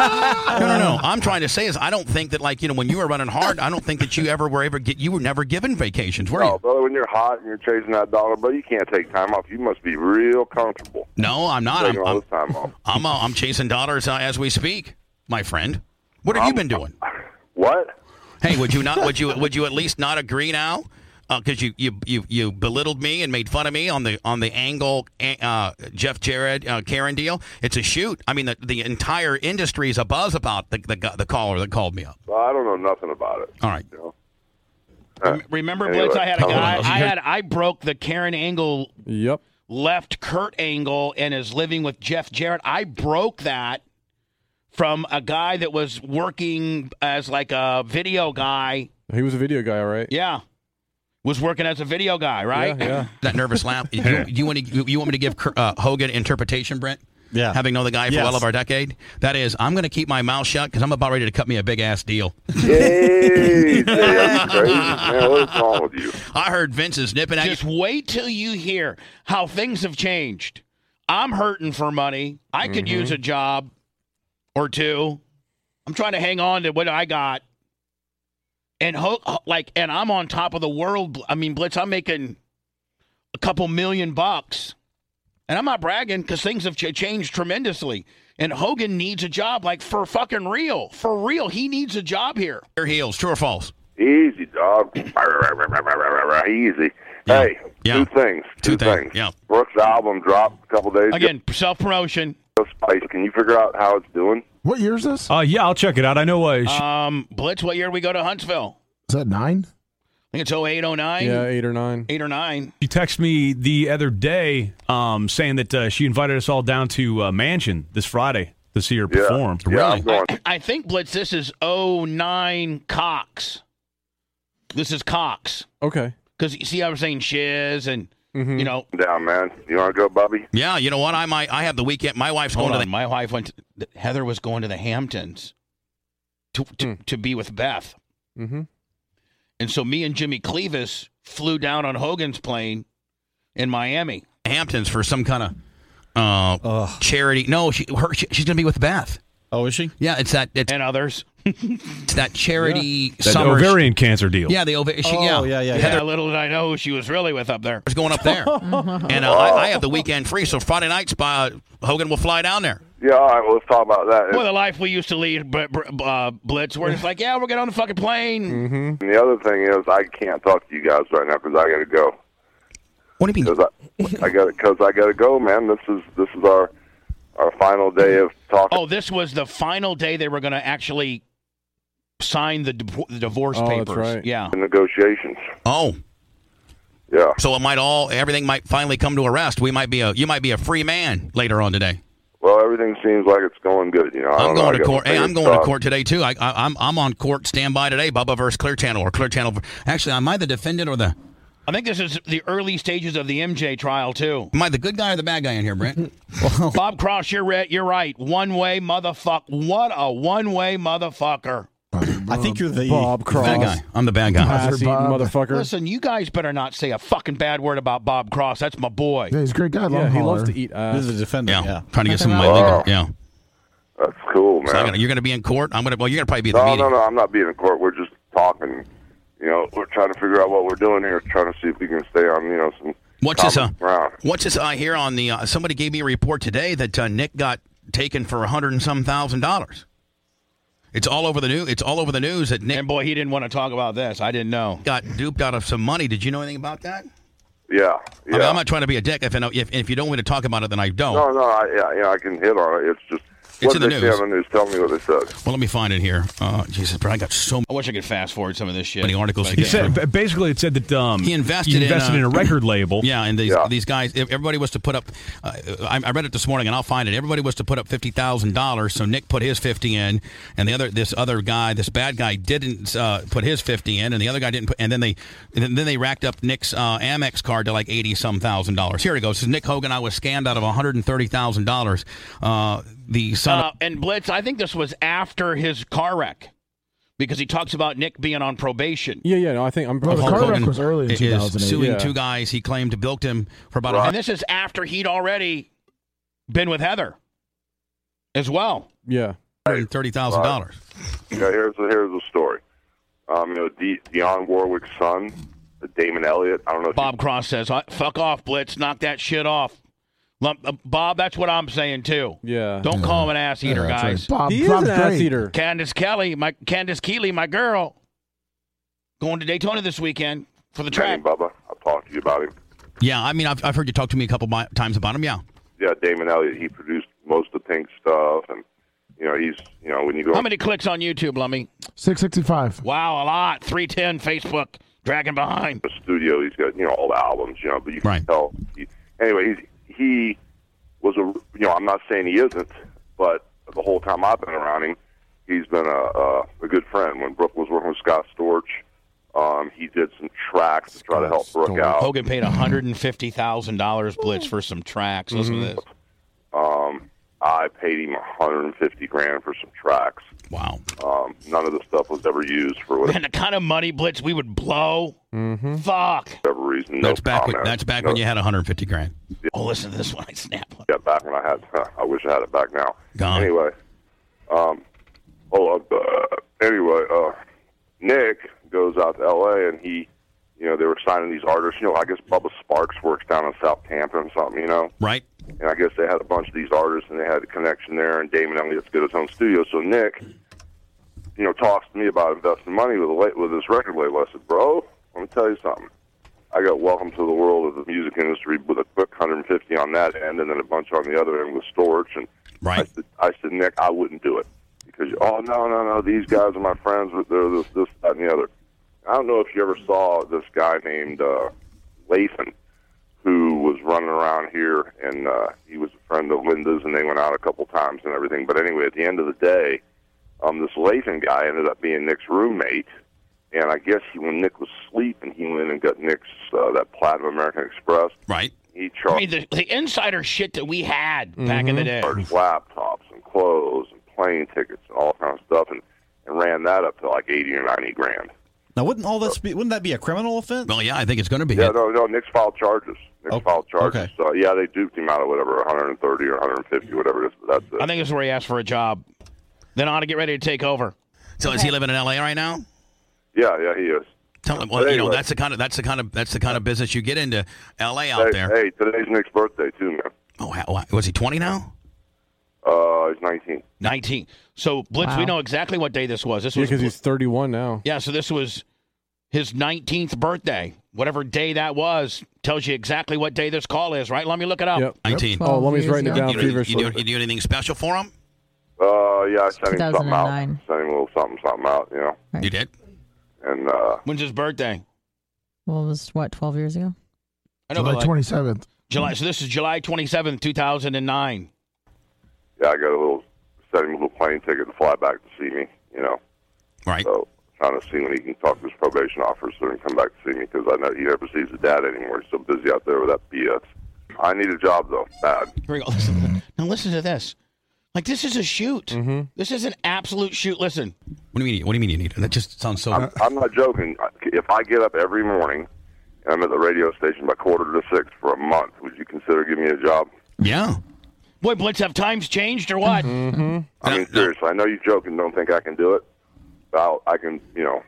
I'm trying to say is I don't think that, like, when you were running hard, I don't think that you were never given vacations, were you? No, brother, when you're hot and you're chasing that dollar, brother, you can't take time off. You must be real comfortable. No, I'm not. Taking all this time off. I'm chasing dollars as we speak, my friend. What have you been doing? What? Hey, would you at least not agree now? Because you belittled me and made fun of me on the Angle Jeff Jarrett Karen deal. It's a shoot. I mean, the entire industry is abuzz about the caller that called me up. Well, I don't know nothing about it. All right. You know? Remember, Anyway, Blitz? I had a guy. I broke the Karen Angle. Yep. Left Kurt Angle and is living with Jeff Jarrett. I broke that from a guy that was working as like a video guy. He was a video guy, all right? Yeah. Was working as a video guy, right? Yeah. That nervous laugh. You want me to give Hogan interpretation, Brent? Yeah. Having known the guy for well over a decade? That is, I'm going to keep my mouth shut because I'm about ready to cut me a big-ass deal. Hey, that's crazy. Man, what's wrong with you? I heard Vince is nipping at you. Just wait till you hear how things have changed. I'm hurting for money. I could use a job or two. I'm trying to hang on to what I got. And and I'm on top of the world. I mean, Blitz, I'm making a couple $1 million. And I'm not bragging because things have changed tremendously. And Hogan needs a job, like, for fucking real. For real, he needs a job here. Your heels, true or false? Easy, dog. Easy. Yeah. Hey, Yeah. Two things. Yeah. Brooks' album dropped a couple days ago. Again, self-promotion. Spice, can you figure out how it's doing? What year is this? Yeah, I'll check it out. I know. Blitz, what year did we go to Huntsville? Is that 9? I think it's 08, 09. Yeah, 8 or 9. 8 or 9. She texted me the other day saying that she invited us all down to Mansion this Friday to see her perform. Yeah, I'm going. I think, Blitz, this is 09 Cox. This is Cox. Okay. Because, you see, I was saying Shiz and, you know. Down, man. You want to go, Bubby? Yeah, you know what? I have the weekend. My wife's going to the... My wife went to, Heather was going to the Hamptons to be with Beth. Mm-hmm. And so me and Jimmy Clevis flew down on Hogan's plane in Miami. Hamptons for some kind of charity. No, she's going to be with Beth. Oh, is she? Yeah, it's that. And others. It's that charity That summer. ovarian cancer deal. Yeah, the ovarian. Yeah, little did I know who she was really with up there. was going up there. And I have the weekend free, so Friday night, Hogan will fly down there. Yeah, all right, well, let's talk about that. Boy, the life we used to lead, Blitz, where it's like, yeah, we'll get on the fucking plane. And the other thing is, I can't talk to you guys right now because I got to go. What do you mean? Because I got to go, man. This is our final day of talking. Oh, this was the final day they were going to actually sign the divorce papers. That's right. Yeah. The negotiations. Oh. Yeah. So everything might finally come to a rest. You might be a free man later on today. Well, everything seems like it's going good. You know, I'm going to court. Hey, I'm going to court today too. I'm on court standby today. Bubba versus Clear Channel or Clear Channel. Actually, am I the defendant or the? I think this is the early stages of the MJ trial too. Am I the good guy or the bad guy in here, Brent? Bob Cross, you're right. One way motherfucker. What a one-way motherfucker. I think you're the Bob Cross. Bad guy. I'm the bad guy. Ass-eating motherfucker. Listen, you guys better not say a fucking bad word about Bob Cross. That's my boy. Yeah, he's a great guy. Yeah, he loves holler. to eat This is a defendant. Yeah, trying to get some of my legal. Yeah. That's cool, man. So you're going to be in court. You're going to probably be at the No, meeting. no, I'm not being in court. We're just talking. You know, we're trying to figure out what we're doing here, trying to see if we can stay on, you know, some What's this I hear on the somebody gave me a report today that Nick got taken for $100 and some thousand. It's all over the news. It's all over the news that Nick. And boy, he didn't want to talk about this. I didn't know. Got duped out of some money. Did you know anything about that? Yeah. I mean, I'm not trying to be a dick. If you don't want me to talk about it, then I don't. No, I can hit on it. It's just. It's what in the did they news. say on the news? Tell me what they said. Well, let me find it here. Jesus, but I got so I wish I could fast forward some of this shit. many articles to He get through. said basically it said that He invested in a record label. Yeah, and these guys, everybody was to put up. I read it this morning, and I'll find it. Everybody was to put up $50,000. So Nick put his 50 in, and this bad guy didn't put his 50 in, and the other guy didn't put. And then they racked up Nick's Amex card to like $80-some thousand. Here it goes. This is Nick Hogan. I was scammed out of $130,000. The son and Blitz, I think this was after his car wreck. because he talks about Nick being on probation. Yeah. No, I think I'm. Well, the car wreck was early in is 2008. suing two guys he claimed bilked him for about And this is after he'd already been with Heather as well. Yeah. $130,000. Yeah, here's the story. Dionne Warwick's son, Damon Elliott. I don't know. Bob Cross says, "Fuck off, Blitz. Knock that shit off." Bob, that's what I'm saying too. Yeah. Don't call him an ass eater, guys. Right. Bob, He is an ass eater. Candace Keeley, my girl, going to Daytona this weekend for the track. Bubba, I'll talk to you about him. Yeah, I mean, I've heard you talk to me a couple times about him. Yeah. Yeah, Damon Elliott. He produced most of the Pink stuff, and he's when you go. How many clicks on YouTube, Lummy? 665. Wow, a lot. 310 Facebook, dragging behind. The studio, he's got all the albums, but you can tell. Anyway, he was I'm not saying he isn't, but the whole time I've been around him, he's been a good friend. When Brooke was working with Scott Storch, he did some tracks to try to help Brooke out. Hogan paid $150,000 Blitz for some tracks. Listen to this. I paid him $150,000 for some tracks. Wow. None of the stuff was ever used for whatever. And the kind of money, Blitz, we would blow. Mm-hmm. Fuck. Whatever reason. That's back when you had $150,000. Oh, listen to this one. I snap. Yeah, back when I had. I wish I had it back now. Gone. Anyway. Nick goes out to L.A. and he, they were signing these artists. I guess Bubba Sparks works down in Southampton or something. Right. And I guess they had a bunch of these artists, and they had a connection there. And Damon Elliott's got his own studio. So Nick, talks to me about investing money with this record label. I said, bro, let me tell you something. I got welcome to the world of the music industry with a quick 150 on that end, and then a bunch on the other end with Storch. And right. I said, Nick, I wouldn't do it because no, these guys are my friends. They're this, that, and the other. I don't know if you ever saw this guy named Lathan, who was running around here, and he was a friend of Linda's, and they went out a couple times and everything. But anyway, at the end of the day, this Lathan guy ended up being Nick's roommate, and I guess when Nick was sleeping, he went and got Nick's that Platinum American Express. Right. He charged the insider shit that we had back in the day. Charged laptops and clothes and plane tickets and all kinds of stuff, and ran that up to like $80,000 or $90,000. Now, wouldn't that be a criminal offense? Well, yeah, I think it's going to be. Yeah, no, Nick's filed charges. Filed charges. Okay. So, yeah, they duped him out of whatever, 130 or 150, whatever it is. But that's it. I think it's where he asked for a job. Then I ought to get ready to take over. So is he living in L.A. right now? Yeah, he is. Tell him. Well, anyway, that's the kind of business you get into. L.A. out there. Hey, today's Nick's birthday too, man. Oh, was he 20 now? He's 19. 19. So Blitz, we know exactly what day this was. This was because he's 31 now. Yeah, so this was his 19th birthday. Whatever day that was tells you exactly what day this call is, right? Let me look it up. Yep. 19. Oh, let me writing it down feverishly. You do anything special for him? Yeah, I sent him something out. 2009. Sent him a little something out, Right. You did? And when's his birthday? Well, it was, 12 years ago? I know, July 27th. July. So this is July 27th, 2009. Yeah, I got sent him a little plane ticket to fly back to see me, Right. So trying to see when he can talk to his probation officer and come back to see me because I know he never sees his dad anymore. He's so busy out there with that BS. I need a job, though, bad. Here we go. Now listen to this. Like, this is a shoot. Mm-hmm. This is an absolute shoot. Listen. What do you mean you need it? That just sounds so... I'm not joking. If I get up every morning and I'm at the radio station by 5:45 for a month, would you consider giving me a job? Yeah. Boy, Blitz, have times changed or what? Mm-hmm. I mean, seriously, I know you joke and don't think I can do it. But I can,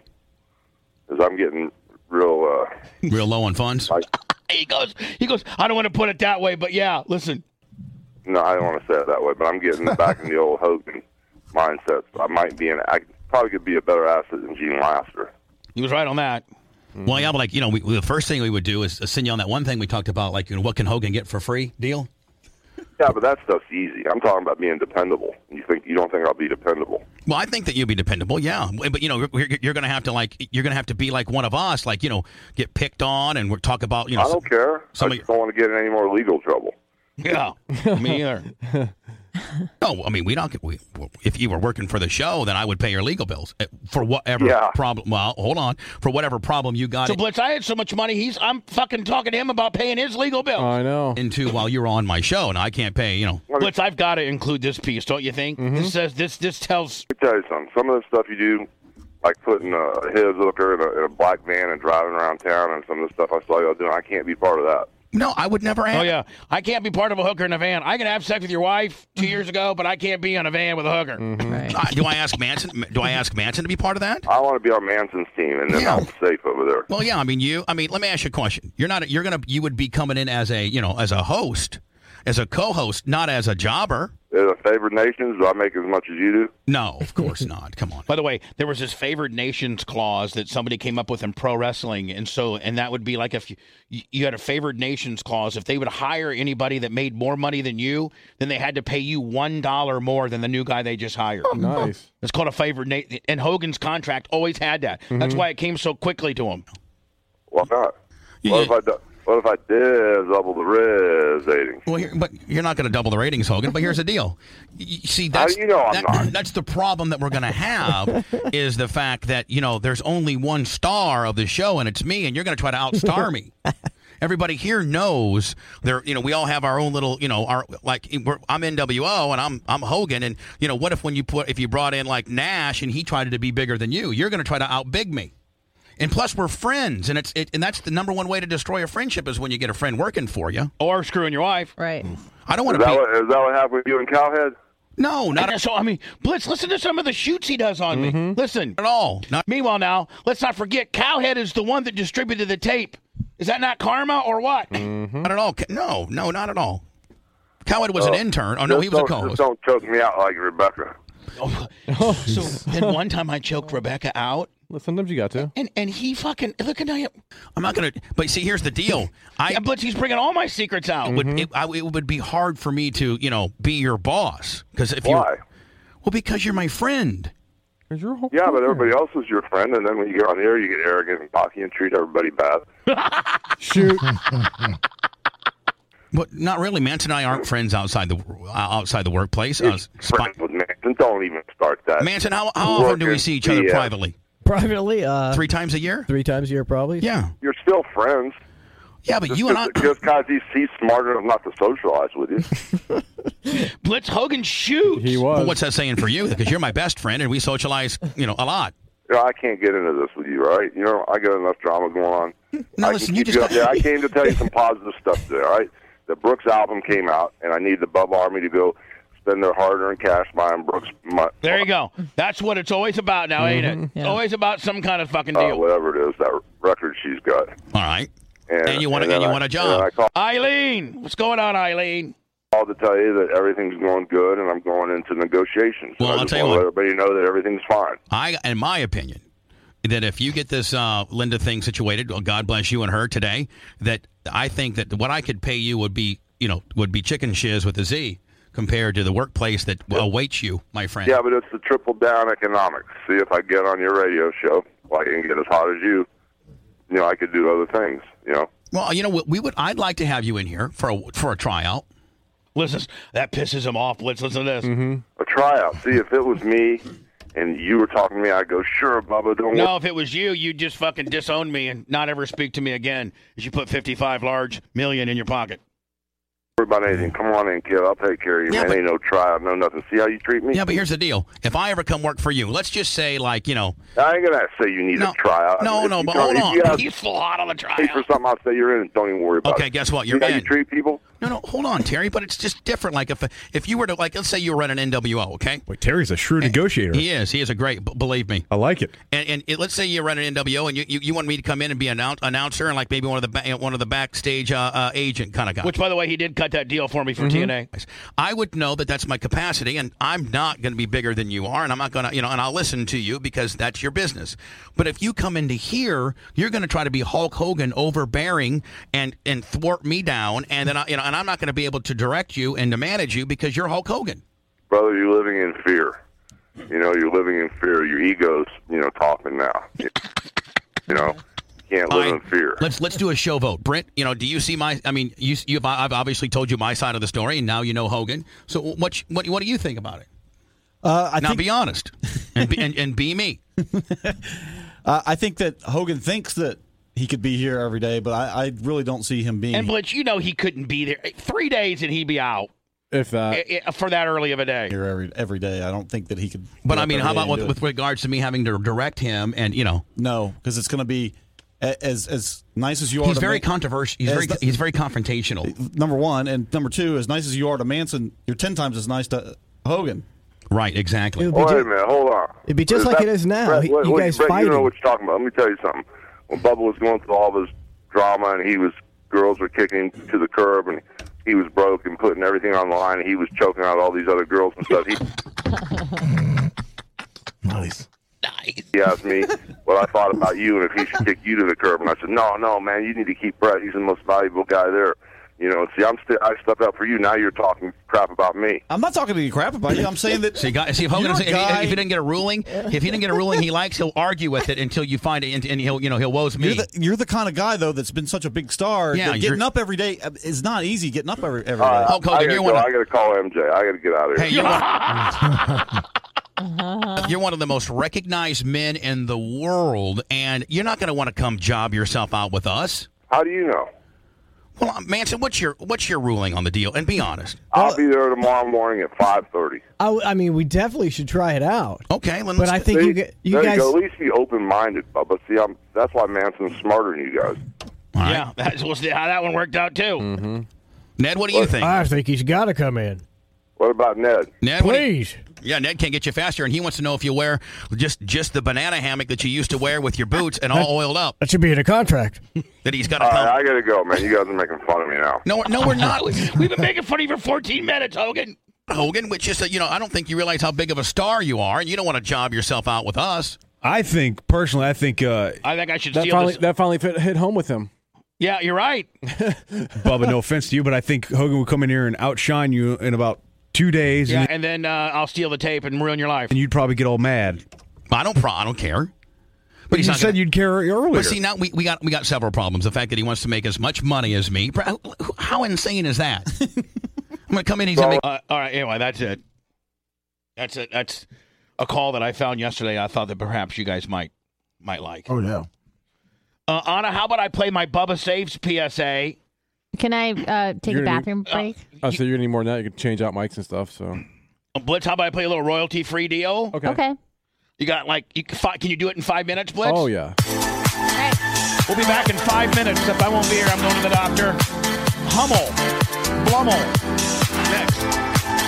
because I'm getting real... real low on funds? He goes, I don't want to put it that way, but yeah, listen. No, I don't want to say it that way, but I'm getting back in the old Hogan mindset. I probably could be a better asset than Gene Laster. He was right on that. Well, yeah, but the first thing we would do is send you on that one thing we talked about, like, what can Hogan get for free deal? Yeah, but that stuff's easy. I'm talking about being dependable. You don't think I'll be dependable? Well, I think that you'll be dependable, yeah. But you're going to have to be like one of us, like, get picked on and talk about, I don't care. I just don't want to get in any more legal trouble. Yeah, me either. No, I mean, if you were working for the show, then I would pay your legal bills for whatever problem. Well, hold on, for whatever problem you got. So Blitz, I had so much money. I'm fucking talking to him about paying his legal bills. I know. While you're on my show, and I can't pay. Blitz, I've got to include this piece, don't you think? Mm-hmm. This tells. Let me tell you something. Some of the stuff you do, like putting his hooker in a black van and driving around town and some of the stuff I saw y'all doing. I can't be part of that. No, I would never ask. Oh, yeah. I can't be part of a hooker in a van. I can have sex with your wife 2 years ago, but I can't be in a van with a hooker. Right. Do I ask Manson? Do I ask Manson to be part of that? I want to be on Manson's team, and then I'm safe over there. Well, yeah. I mean, let me ask you a question. You would be coming in as a host, as a co-host, not as a jobber. The favored nations, do I make as much as you do? No, of course not. Come on. By the way, there was this favored nations clause that somebody came up with in pro wrestling, and that would be like if you had a favored nations clause. If they would hire anybody that made more money than you, then they had to pay you $1 more than the new guy they just hired. Nice. It's called a favored nation, and Hogan's contract always had that. That's why it came so quickly to him. Why not? What if I did double the ratings? Well, but you're not going to double the ratings, Hogan. But here's the deal. See, How do you know I'm not? That's the problem that we're going to have is the fact that, there's only one star of the show, and it's me, and you're going to try to outstar me. Everybody here knows we all have our own little, I'm NWO and I'm Hogan, and what if if you brought in like Nash and he tried to be bigger than you, you're going to try to outbig me. And plus, we're friends, and and that's the number one way to destroy a friendship is when you get a friend working for you or screwing your wife. Right. I don't want to be. Is that what happened with you and Cowhead? No, not so. I mean, Blitz, listen to some of the shoots he does on me. Listen, at all. Meanwhile, now let's not forget, Cowhead is the one that distributed the tape. Is that not karma or what? Not at all. No, not at all. Cowhead was an intern. Oh no, he was a co-host. Just don't choke me out like Rebecca. So then one time I choked Rebecca out. Well, sometimes you got to. And he fucking look at him. I'm not gonna. But see, here's the deal. But he's bringing all my secrets out. It would be hard for me to be your boss because Why? Well, because you're my friend. Yeah, but everybody else is your friend, and then when you get on here, you get arrogant and cocky and treat everybody bad. Shoot. But not really. Manson and I aren't friends outside the workplace. Friends with Manson. Don't even start that. Manson, how often do we see each other privately? Privately, 3 times a year. 3 times a year, probably. Yeah, you're still friends. Yeah, but you and I just because he's smart enough not to socialize with you. Blitz Hogan shoot. He was. Well, what's that saying for you? Because you're my best friend, and we socialize, a lot. I can't get into this with you, right? I got enough drama going on. No, listen, you just. I came to tell you some positive stuff today, all right? The Brooks album came out, and I need the Bubba Army to go spend their hard-earned cash buying Brooks. There you go. That's what it's always about now, ain't it? Yeah. It's always about some kind of fucking deal. Whatever it is, that record she's got. All right. And you want a job. Eileen, what's going on, Eileen? I called to tell you that everything's going good, and I'm going into negotiations. Well, I'll tell you what. Let everybody know that everything's fine. In my opinion, that if you get this Linda thing situated, well, God bless you and her today, that I think that what I could pay you would be chicken shiz with a Z compared to the workplace that awaits you, my friend. Yeah, but it's the triple down economics. See, if I get on your radio show, I can get as hot as you. I could do other things. Well, I'd like to have you in here for a tryout. Listen, that pisses him off. Let's listen to this. A tryout. See, if it was me and you were talking to me, I'd go, sure, Bubba, don't worry. No, if it was you, you'd just fucking disown me and not ever speak to me again as you put 55 large million in your pocket. About anything. Come on in, kid. I'll take care of you, man. Ain't no tryout, no nothing. See how you treat me? Yeah, but here's the deal. If I ever come work for you, let's just say, I ain't going to say you need a tryout. No, but hold on. He's full hot on the tryout. Pay for something, I'll say you're in. Don't even worry about it. Okay, guess what? You're in. You treat people? No, hold on, Terry, but it's just different. Like, if you were to, let's say you were running NWO, okay? Wait, Terry's a shrewd negotiator. He is. He is a great, believe me. I like it. And let's say you run an NWO, and you want me to come in and be an announcer and, maybe one of the backstage agent kind of guy. Which, by the way, he did cut that deal for me for TNA. I would know that that's my capacity, and I'm not going to be bigger than you are, and I'm not going to, and I'll listen to you because that's your business. But if you come into here, you're going to try to be Hulk Hogan, overbearing, and thwart me down, and then and I'm not going to be able to direct you and to manage you because you're Hulk Hogan. Brother, you're living in fear. You're living in fear. Your ego's, talking now. Can't live in fear. Let's do a show vote. Brent, do you see my? I mean, I've obviously told you my side of the story, and now you know Hogan. So what do you think about it? Be honest and be me. I think that Hogan thinks that he could be here every day, but I really don't see him being. And Blitz, he couldn't be there 3 days and he'd be out. If that. For that early of a day. Here every day. I don't think that he could. But I mean, how about with regards to me having to direct him and, No, because it's going to be as nice as you are. He's very controversial. He's very confrontational. Number one. And number two, as nice as you are to Manson, you're 10 times as nice to Hogan. Right, exactly. Wait a minute, hold on. It'd be just like it is now. Brett, You guys Brett, fighting. you know what you're talking about. Let me tell you something. When Bubba was going through all this drama and girls were kicking him to the curb and he was broke and putting everything on the line and he was choking out all these other girls and stuff. Nice. He asked me what I thought about you and if he should kick you to the curb. And I said, no, man, you need to keep Brett. He's the most valuable guy there. See, I stepped up for you. Now you're talking crap about me. I'm not talking to you crap about you. I'm saying that. See, if Hogan, if he didn't get a ruling, he likes, he'll argue with it until you find it, and he'll woes me. You're the kind of guy though that's been such a big star. Yeah, that getting up every day is not easy. Getting up every day. I got to call MJ. I got to get out of here. Hey, you're one of the most recognized men in the world, and you're not going to want to come job yourself out with us. How do you know? Well, Manson, what's your ruling on the deal? And be honest. I'll be there tomorrow morning at 5:30. I mean, we definitely should try it out. Okay, well, but I think you guys at least be open-minded, Bubba. See, that's why Manson's smarter than you guys. Right. Yeah, that's how that one worked out too. Mm-hmm. Ned, what do you think? I think he's got to come in. What about Ned? Ned, please. Ned can't get you faster, and he wants to know if you wear just the banana hammock that you used to wear with your boots and all oiled up. That should be in a contract. That he's got to All come. right, I got to go, man. You guys are making fun of me now. No, we're not. We've been making fun of you for 14 minutes, Hogan. Which is, I don't think you realize how big of a star you are, and you don't want to job yourself out with us. I think I think I should steal this. That finally hit home with him. Yeah, you're right. Bubba, no offense to you, but I think Hogan would come in here and outshine you in about 2 days. Yeah, and then I'll steal the tape and ruin your life. And you'd probably get all mad. I don't care. But you said you'd care earlier. But see, now we got several problems. The fact that he wants to make as much money as me. How insane is that? I'm going to come in. He's going to make. All right. Anyway, that's it. That's a call that I found yesterday. I thought that perhaps you guys might like. Oh yeah. Anna, how about I play my Bubba Saves PSA? Can I take a bathroom break? So you're any more than that. You can change out mics and stuff. So Blitz, how about I play a little royalty-free deal? Okay. You got can you do it in 5 minutes, Blitz? Oh yeah. All right. We'll be back in 5 minutes. If I won't be here, I'm going to the doctor. Hummel, Blummel, next.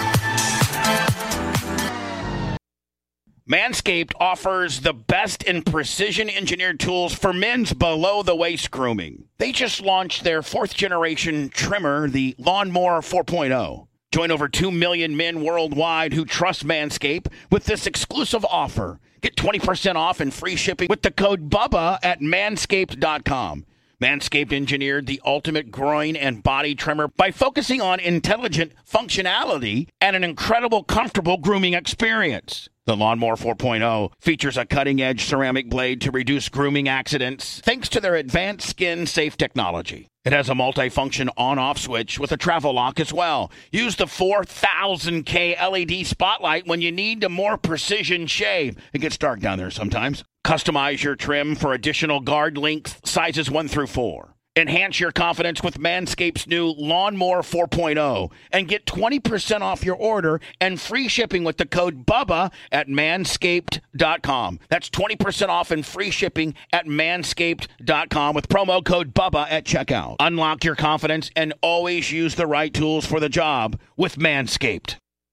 Manscaped offers the best in precision-engineered tools for men's below-the-waist grooming. They just launched their 4th-generation trimmer, the Lawnmower 4.0. Join over 2 million men worldwide who trust Manscaped with this exclusive offer. Get 20% off and free shipping with the code BUBBA at manscaped.com. Manscaped engineered the ultimate groin and body trimmer by focusing on intelligent functionality and an incredible, comfortable grooming experience. The Lawnmower 4.0 features a cutting-edge ceramic blade to reduce grooming accidents thanks to their advanced skin-safe technology. It has a multi-function on-off switch with a travel lock as well. Use the 4000K LED spotlight when you need a more precision shave. It gets dark down there sometimes. Customize your trim for additional guard length sizes 1 through 4. Enhance your confidence with Manscaped's new Lawnmower 4.0 and get 20% off your order and free shipping with the code BUBBA at manscaped.com. That's 20% off and free shipping at manscaped.com with promo code BUBBA at checkout. Unlock your confidence and always use the right tools for the job with Manscaped.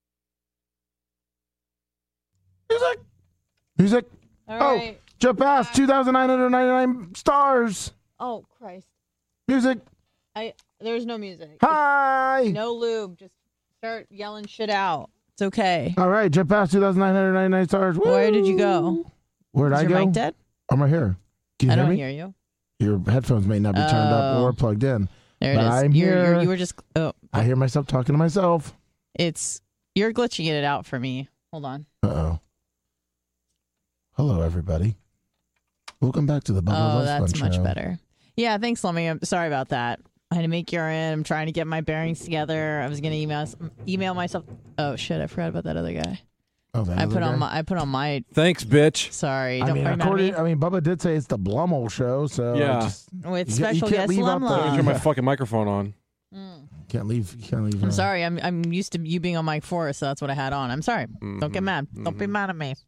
Music. All right. Jeff Bass, 2,999 stars. Oh, Christ. Music. There's no music. Hi. No lube. Just start yelling shit out. It's okay. All right, Jeff Bass, 2,999 stars. Woo. Where did you go? Where'd I go? Is your mic dead? I'm right here. Can you I hear don't me? hear you. Your headphones may not be turned up or plugged in. There but it is. I'm here. You were just. Oh. I hear myself talking to myself. You're glitching it out for me. Hold on. Uh-oh. Hello, everybody. Welcome back to the Bubba Oh, Life that's Fun much Show. better. Yeah, thanks, Lummy. I'm sorry about that. I had to make your in. I'm trying to get my bearings together. I was going to email myself. Oh shit! I forgot about that other guy. Oh, that I put on my. Thanks, bitch. Sorry, I don't mean, worry about me. Bubba did say it's the Blummel show, so Yeah. With special guest leave out Lumla. Turn my fucking microphone on. Can't leave. I'm sorry. I'm used to you being on mic 4, so that's what I had on. I'm sorry. Don't get mad. Don't be mad at me.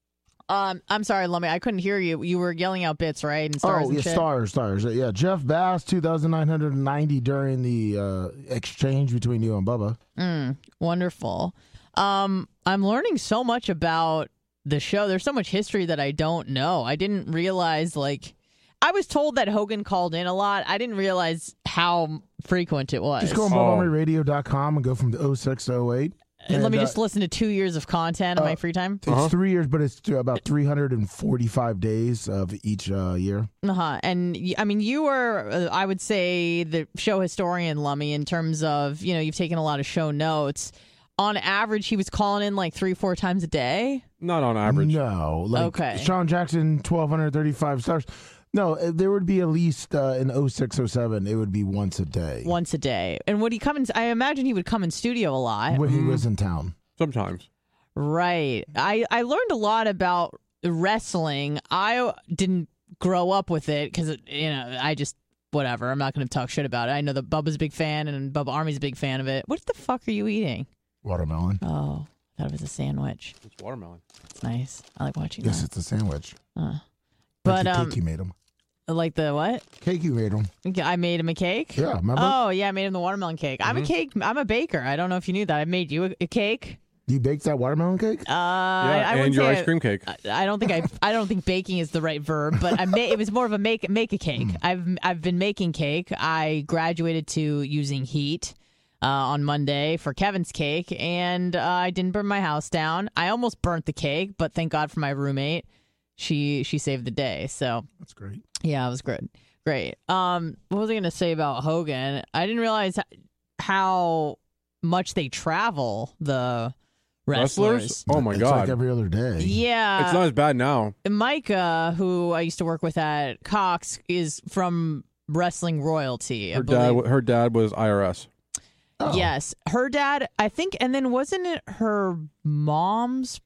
I'm sorry, Lummy. I couldn't hear you. You were yelling out bits, right? And stars and shit. Stars. Yeah, Jeff Bass, 2,990 during the exchange between you and Bubba. Wonderful. I'm learning so much about the show. There's so much history that I don't know. I didn't realize, I was told that Hogan called in a lot. I didn't realize how frequent it was. Just go on BubbaArmyRadio.com and go from the 06 to 08. And let me just listen to 2 years of content in my free time. It's 3 years, but it's about 345 days of each year. And I mean, you were, I would say, the show historian, Lummy, in terms of, you've taken a lot of show notes. On average, he was calling in 3-4 times a day. Not on average. No. Okay. Sean Jackson, 1,235 stars. No, there would be at least in 06, 07, it would be once a day. Once a day. And would he come in? I imagine he would come in studio a lot. When he was in town. Sometimes. Right. I learned a lot about wrestling. I didn't grow up with it because, I just, whatever. I'm not going to talk shit about it. I know that Bubba's a big fan and Bubba Army's a big fan of it. What the fuck are you eating? Watermelon. Oh, I thought it was a sandwich. It's watermelon. It's nice. I like watching Yes, that. it's a sandwich. But the cake you made him. Like the what? Cake you made him. I made him a cake? Yeah, remember? Oh, yeah, I made him the watermelon cake. I'm a baker. I don't know if you knew that. I made you a cake. You baked that watermelon cake? And your ice cream cake. I don't think baking is the right verb, but it was more of a make a cake. I've been making cake. I graduated to using heat on Monday for Kevin's cake, and I didn't burn my house down. I almost burnt the cake, but thank God for my roommate. She saved the day. So that's great. Yeah, it was good. Great. What was I going to say about Hogan? I didn't realize how much they travel, the wrestlers. Oh, my God. It's like every other day. Yeah. It's not as bad now. Micah, who I used to work with at Cox, is from wrestling royalty. Her dad was IRS. Oh. Yes. Her dad, I think, and then wasn't it her mom's,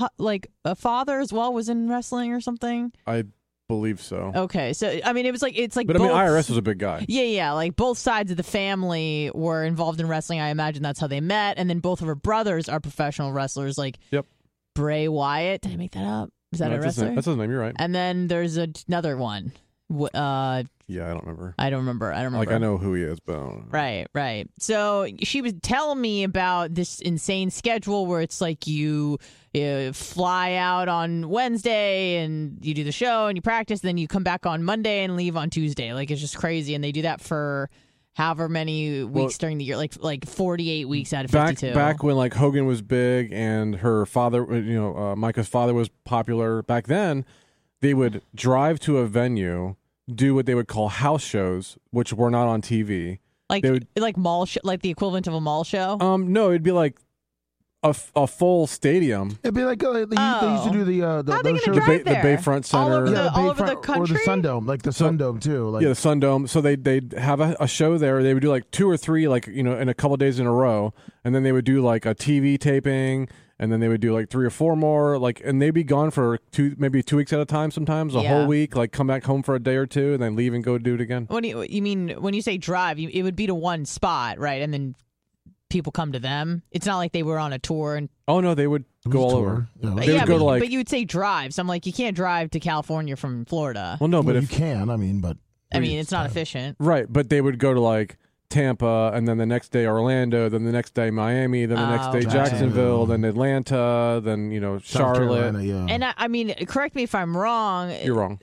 a father as well was in wrestling or something? I believe so. Okay. So, I mean, it's like But both, I mean, IRS was a big guy. Yeah. Like both sides of the family were involved in wrestling. I imagine that's how they met. And then both of her brothers are professional wrestlers, Yep. Bray Wyatt. Did I make that up? Is that a wrestler? That's his name. You're right. And then there's another one. Yeah, I don't remember. I don't remember. Like, I know who he is, but I don't know. Right. So she was telling me about this insane schedule where it's like you fly out on Wednesday and you do the show and you practice, then you come back on Monday and leave on Tuesday. Like, it's just crazy. And they do that for however many weeks during the year, like 48 weeks out of 52. Back when like Hogan was big and her father, Micah's father was popular back then, they would drive to a venue, do what they would call house shows, which were not on TV. Like mall like the equivalent of a mall show? No, it'd be like a full stadium. It'd be like they used to do the How are they those gonna shows. drive there? The Bayfront Center. All over the country? Or the Sundome, like the Sundome too. Like, yeah, the Sundome. So they'd have a show there. They would do like 2 or 3, in a couple days in a row, and then they would do like a TV taping, and then they would do like 3 or 4 more, and they'd be gone for maybe 2 weeks at a time. Sometimes a whole week. Like come back home for a day or two, and then leave and go do it again. What do you mean when you say drive? It would be to one spot, right? And then people come to them. It's not like they were on a tour. Oh no, they would go all over. Yeah, they would go to but you would say drive. So I'm like, you can't drive to California from Florida. Well, no, but you can. I mean, it's not efficient. Right, but they would go to like Tampa, and then the next day Orlando, then the next day Miami, then the next day Jacksonville, then Atlanta, then Charlotte. Carolina, And I mean, correct me if I'm wrong. You're wrong.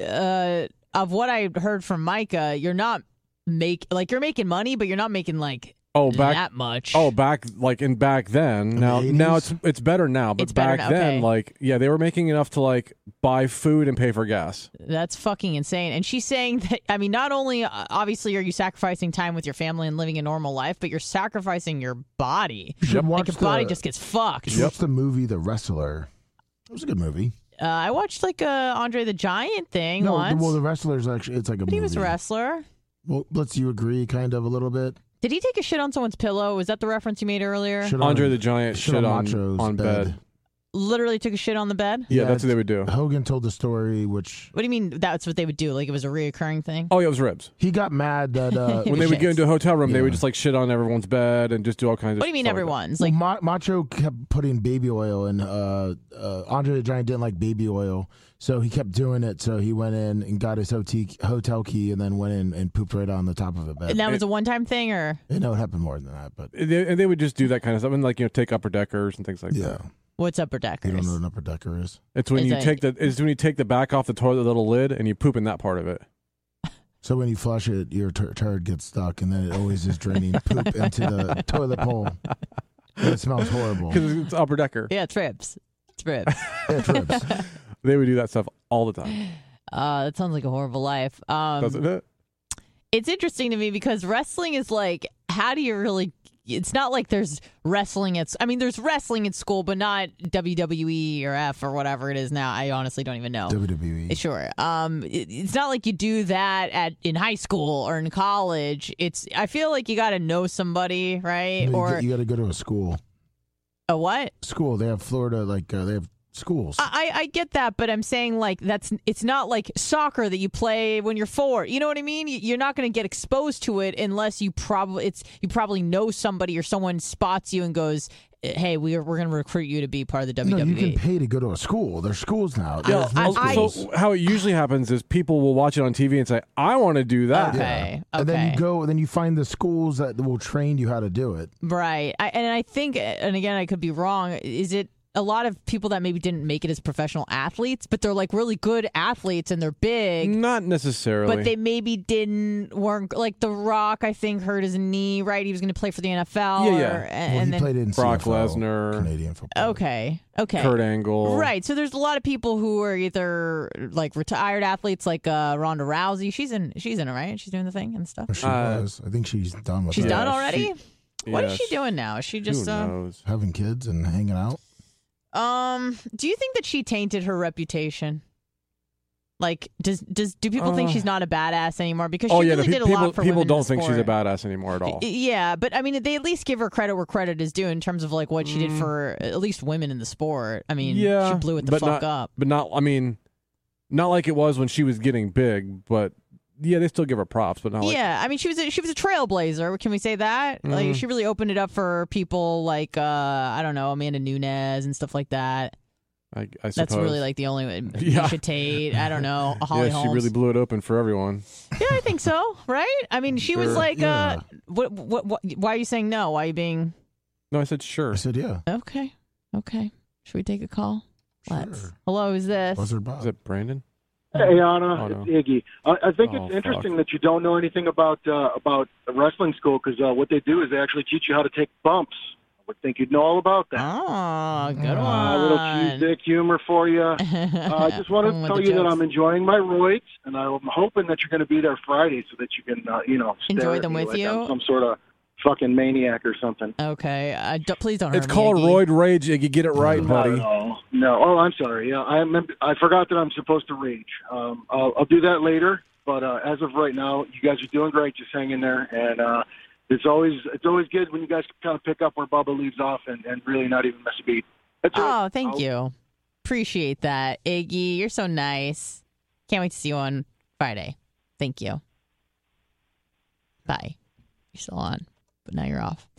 Of what I heard from Micah, you're not you're making money, but you're not making that much. Back then. Now it's better now, but It's better back now, then, okay. they were making enough to buy food and pay for gas. That's fucking insane. And she's saying that, I mean, not only obviously are you sacrificing time with your family and living a normal life, but you're sacrificing your body. Your body just gets fucked. You should watch the movie The Wrestler. It was a good movie. I watched Andre the Giant thing once. Well, The Wrestler's actually, it's like a movie. He was a wrestler. Well, let's you agree kind of a little bit. Did he take a shit on someone's pillow? Was that the reference you made earlier? Andre the Giant shit on Macho's bed. literally took a shit on the bed? Yeah, that's what they would do. Hogan told the story, which... What do you mean that's what they would do? Like it was a reoccurring thing? Oh, yeah, it was ribs. He got mad that... when they would get into a hotel room, they would just like shit on everyone's bed and just do all kinds of What do you mean stuff everyone's? Well, Macho kept putting baby oil, and Andre the Giant didn't like baby oil, so he kept doing it. So he went in and got his hotel key, and then went in and pooped right on the top of the bed. And that was a one-time thing, or? No, it happened more than that, but... They would just do that kind of stuff, and like, take upper deckers and things like that. What's upper deckers? You don't know what an upper decker is? It's when you take the back off the toilet little lid and you poop in that part of it. So when you flush it, your turd gets stuck, and then it always is draining poop into the toilet bowl. And it smells horrible. Because it's upper decker. Yeah, it's ribs. It's ribs. It's ribs. They would do that stuff all the time. That sounds like a horrible life. Doesn't it? It's interesting to me because wrestling is like, how do you really... It's not like there's wrestling there's wrestling at school, but not WWE or F or whatever it is now. I honestly don't even know. WWE. Sure. It's not like you do that in high school or in college. I feel like you got to know somebody, right? No, you got to go to a school. A what? School. They have Florida, they have schools. I get that, but I'm saying like it's not like soccer that you play when you're 4. You know what I mean? You're not going to get exposed to it unless you probably know somebody or someone spots you and goes, "Hey, we're going to recruit you to be part of the WWE." No, you can pay to go to a school. There's schools now. Yeah, so how it usually happens is people will watch it on TV and say, "I want to do that." Okay. And then you go, and then you find the schools that will train you how to do it. Right. I think, and again, I could be wrong. Is it a lot of people that maybe didn't make it as professional athletes, but they're like really good athletes and they're big? Not necessarily. But they maybe weren't like The Rock, I think, hurt his knee, right? He was going to play for the NFL. Yeah. He played in Brock CFL, Lesnar, Canadian football. Okay. Kurt Angle. Right. So there's a lot of people who are either like retired athletes like Ronda Rousey. She's in it, right? She's doing the thing and stuff. She was. I think she's done with it. She's done already? What is yes. she doing now? Is she just Who knows? Having kids and hanging out? Do you think that she tainted her reputation? Like, do people think she's not a badass anymore? Because she really did a lot for people women don't in the think she's a sport. badass anymore at all. Yeah, but I mean, they at least give her credit where credit is due in terms of like what she did for at least women in the sport. I mean, she blew it the fuck up. But not like it was when she was getting big. But yeah, they still give her props. But not. Yeah, I mean, she was a trailblazer. Can we say that? Like, she really opened it up for people like I don't know, Amanda Nunes and stuff like that. I suppose that's really like the only one. Yeah. Misha Tate. I don't know. Holly yeah, she Holmes. really blew it open for everyone. Yeah, I think so. Right? I mean, she was Sure. like, Yeah. what? Why are you saying no? Why are you being? No, I said sure. I said yeah. Okay. Should we take a call? Let's. Hello, who's this? Buzzard Bob. Is it Brandon? Hey, Anna, Oh, no. it's Iggy. I think Oh, it's interesting fuck. that you don't know anything about wrestling school because what they do is they actually teach you how to take bumps. I would think you'd know all about that. Oh, good A little one. cheese dick humor for you. I just wanted to With tell the you that jokes. I'm enjoying my roids, and I'm hoping that you're going to be there Friday so that you can, stare Enjoy at them me with like you? I'm some sort of fucking maniac or something. Okay. Please don't hurt It's me, called Iggy. Roid Rage. You get it right, buddy. No. Oh, I'm sorry. Yeah, I forgot that I'm supposed to rage. I'll do that later. But as of right now, you guys are doing great. Just hang in there, and it's always good when you guys kind of pick up where Bubba leaves off and really not even miss a beat. That's it. Oh, thank you. Appreciate that, Iggy. You're so nice. Can't wait to see you on Friday. Thank you. Bye. You're still on, but now you're off.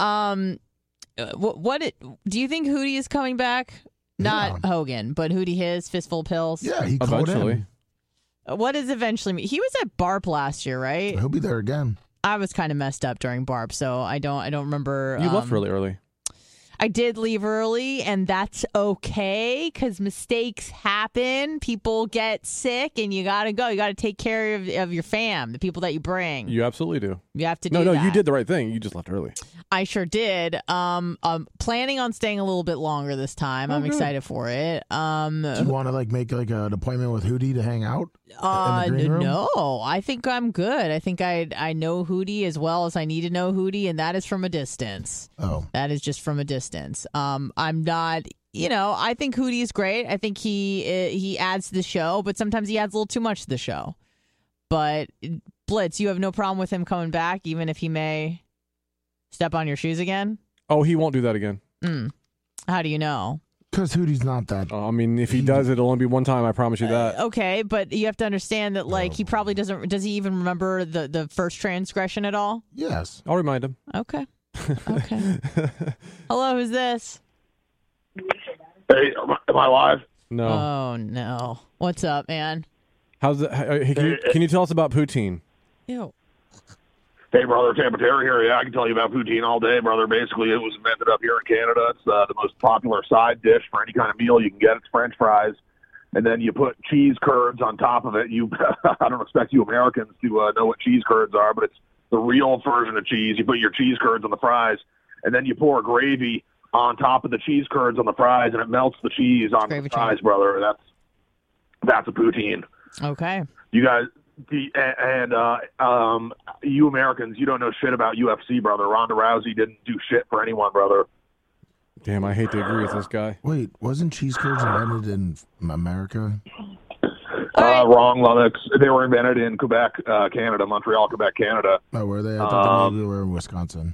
Do you think Hootie is coming back? Not Hogan, but Hootie his Fistful of Pills. Yeah, he called Eventually. in. What does eventually mean? He was at Barp last year, right? He'll be there again. I was kind of messed up during Barp, so I don't remember. You left really early. I did leave early, and that's okay because mistakes happen. People get sick, and you got to go. You got to take care of your fam, the people that you bring. You absolutely do. You have to do No, that. you did the right thing. You just left early. I sure did. I'm planning on staying a little bit longer this time. I'm excited for it. Do you want to make an appointment with Hootie to hang out in the green room? No, I think I'm good. I think I know Hootie as well as I need to know Hootie, and that is from a distance. Oh, that is just from a distance. I'm not. I think Hootie is great. I think he adds to the show, but sometimes he adds a little too much to the show. But Blitz, you have no problem with him coming back, even if he may step on your shoes again? Oh, he won't do that again. How do you know? Because Hootie's not that. I mean, if he does, it'll only be one time. I promise you that. Okay, but you have to understand that, like, he probably doesn't. Does he even remember the first transgression at all? Yes. I'll remind him. Okay. Okay. Hello, who's this? Hey, am I live? No. Oh no. What's up, man? How's the? Hey, can you tell us about poutine? Ew. Hey, brother, Tampa Terry here. Yeah, I can tell you about poutine all day, brother. Basically, it was invented up here in Canada. It's the most popular side dish for any kind of meal you can get. It's French fries, and then you put cheese curds on top of it. I don't expect you Americans to know what cheese curds are, but it's the real version of cheese. You put your cheese curds on the fries, and then you pour gravy on top of the cheese curds on the fries, and it melts the cheese on the fries, brother. That's a poutine. Okay. You guys. You Americans, you don't know shit about UFC, brother. Ronda Rousey didn't do shit for anyone, brother. Damn, I hate to agree with this guy. Wait, wasn't cheese curds invented in America? Wrong, Lennox. They were invented in Quebec, Canada, Montreal, Quebec, Canada. Oh, were they? I thought they were in Wisconsin.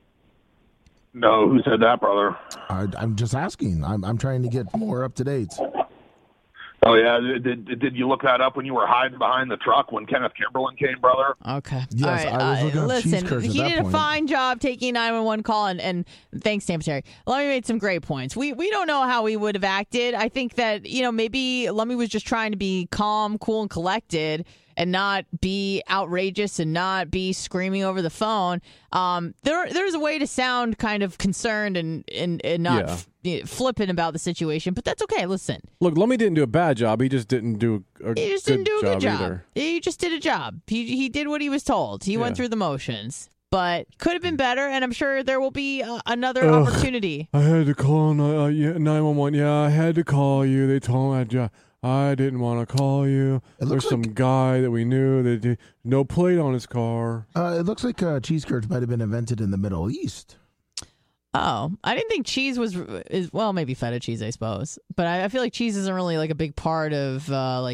No, who said that, brother? I'm just asking. I'm trying to get more up to date. Oh, yeah. Did you look that up when you were hiding behind the truck when Kenneth Kimberlin came, brother? Okay. Yes, all right. I was looking up cheese Listen, curds at he that did a point. fine job taking 911 call, and thanks, Tampa Terry. Lummy made some great points. We don't know how he would have acted. I think that, maybe Lummy was just trying to be calm, cool, and collected and not be outrageous and not be screaming over the phone. There's a way to sound kind of concerned and not flippant about the situation, but that's okay. Listen. Look, Lummy didn't do a bad job. He just didn't do a good job either. He just did a job. He did what he was told. He went through the motions, but could have been better, and I'm sure there will be another opportunity. I had to call 911. Yeah, I had to call you. They told me I didn't want to call you. There's some guy that we knew that did no plate on his car. It looks like cheese curds might have been invented in the Middle East. Oh, I didn't think cheese maybe feta cheese, I suppose. But I feel like cheese isn't really like a big part of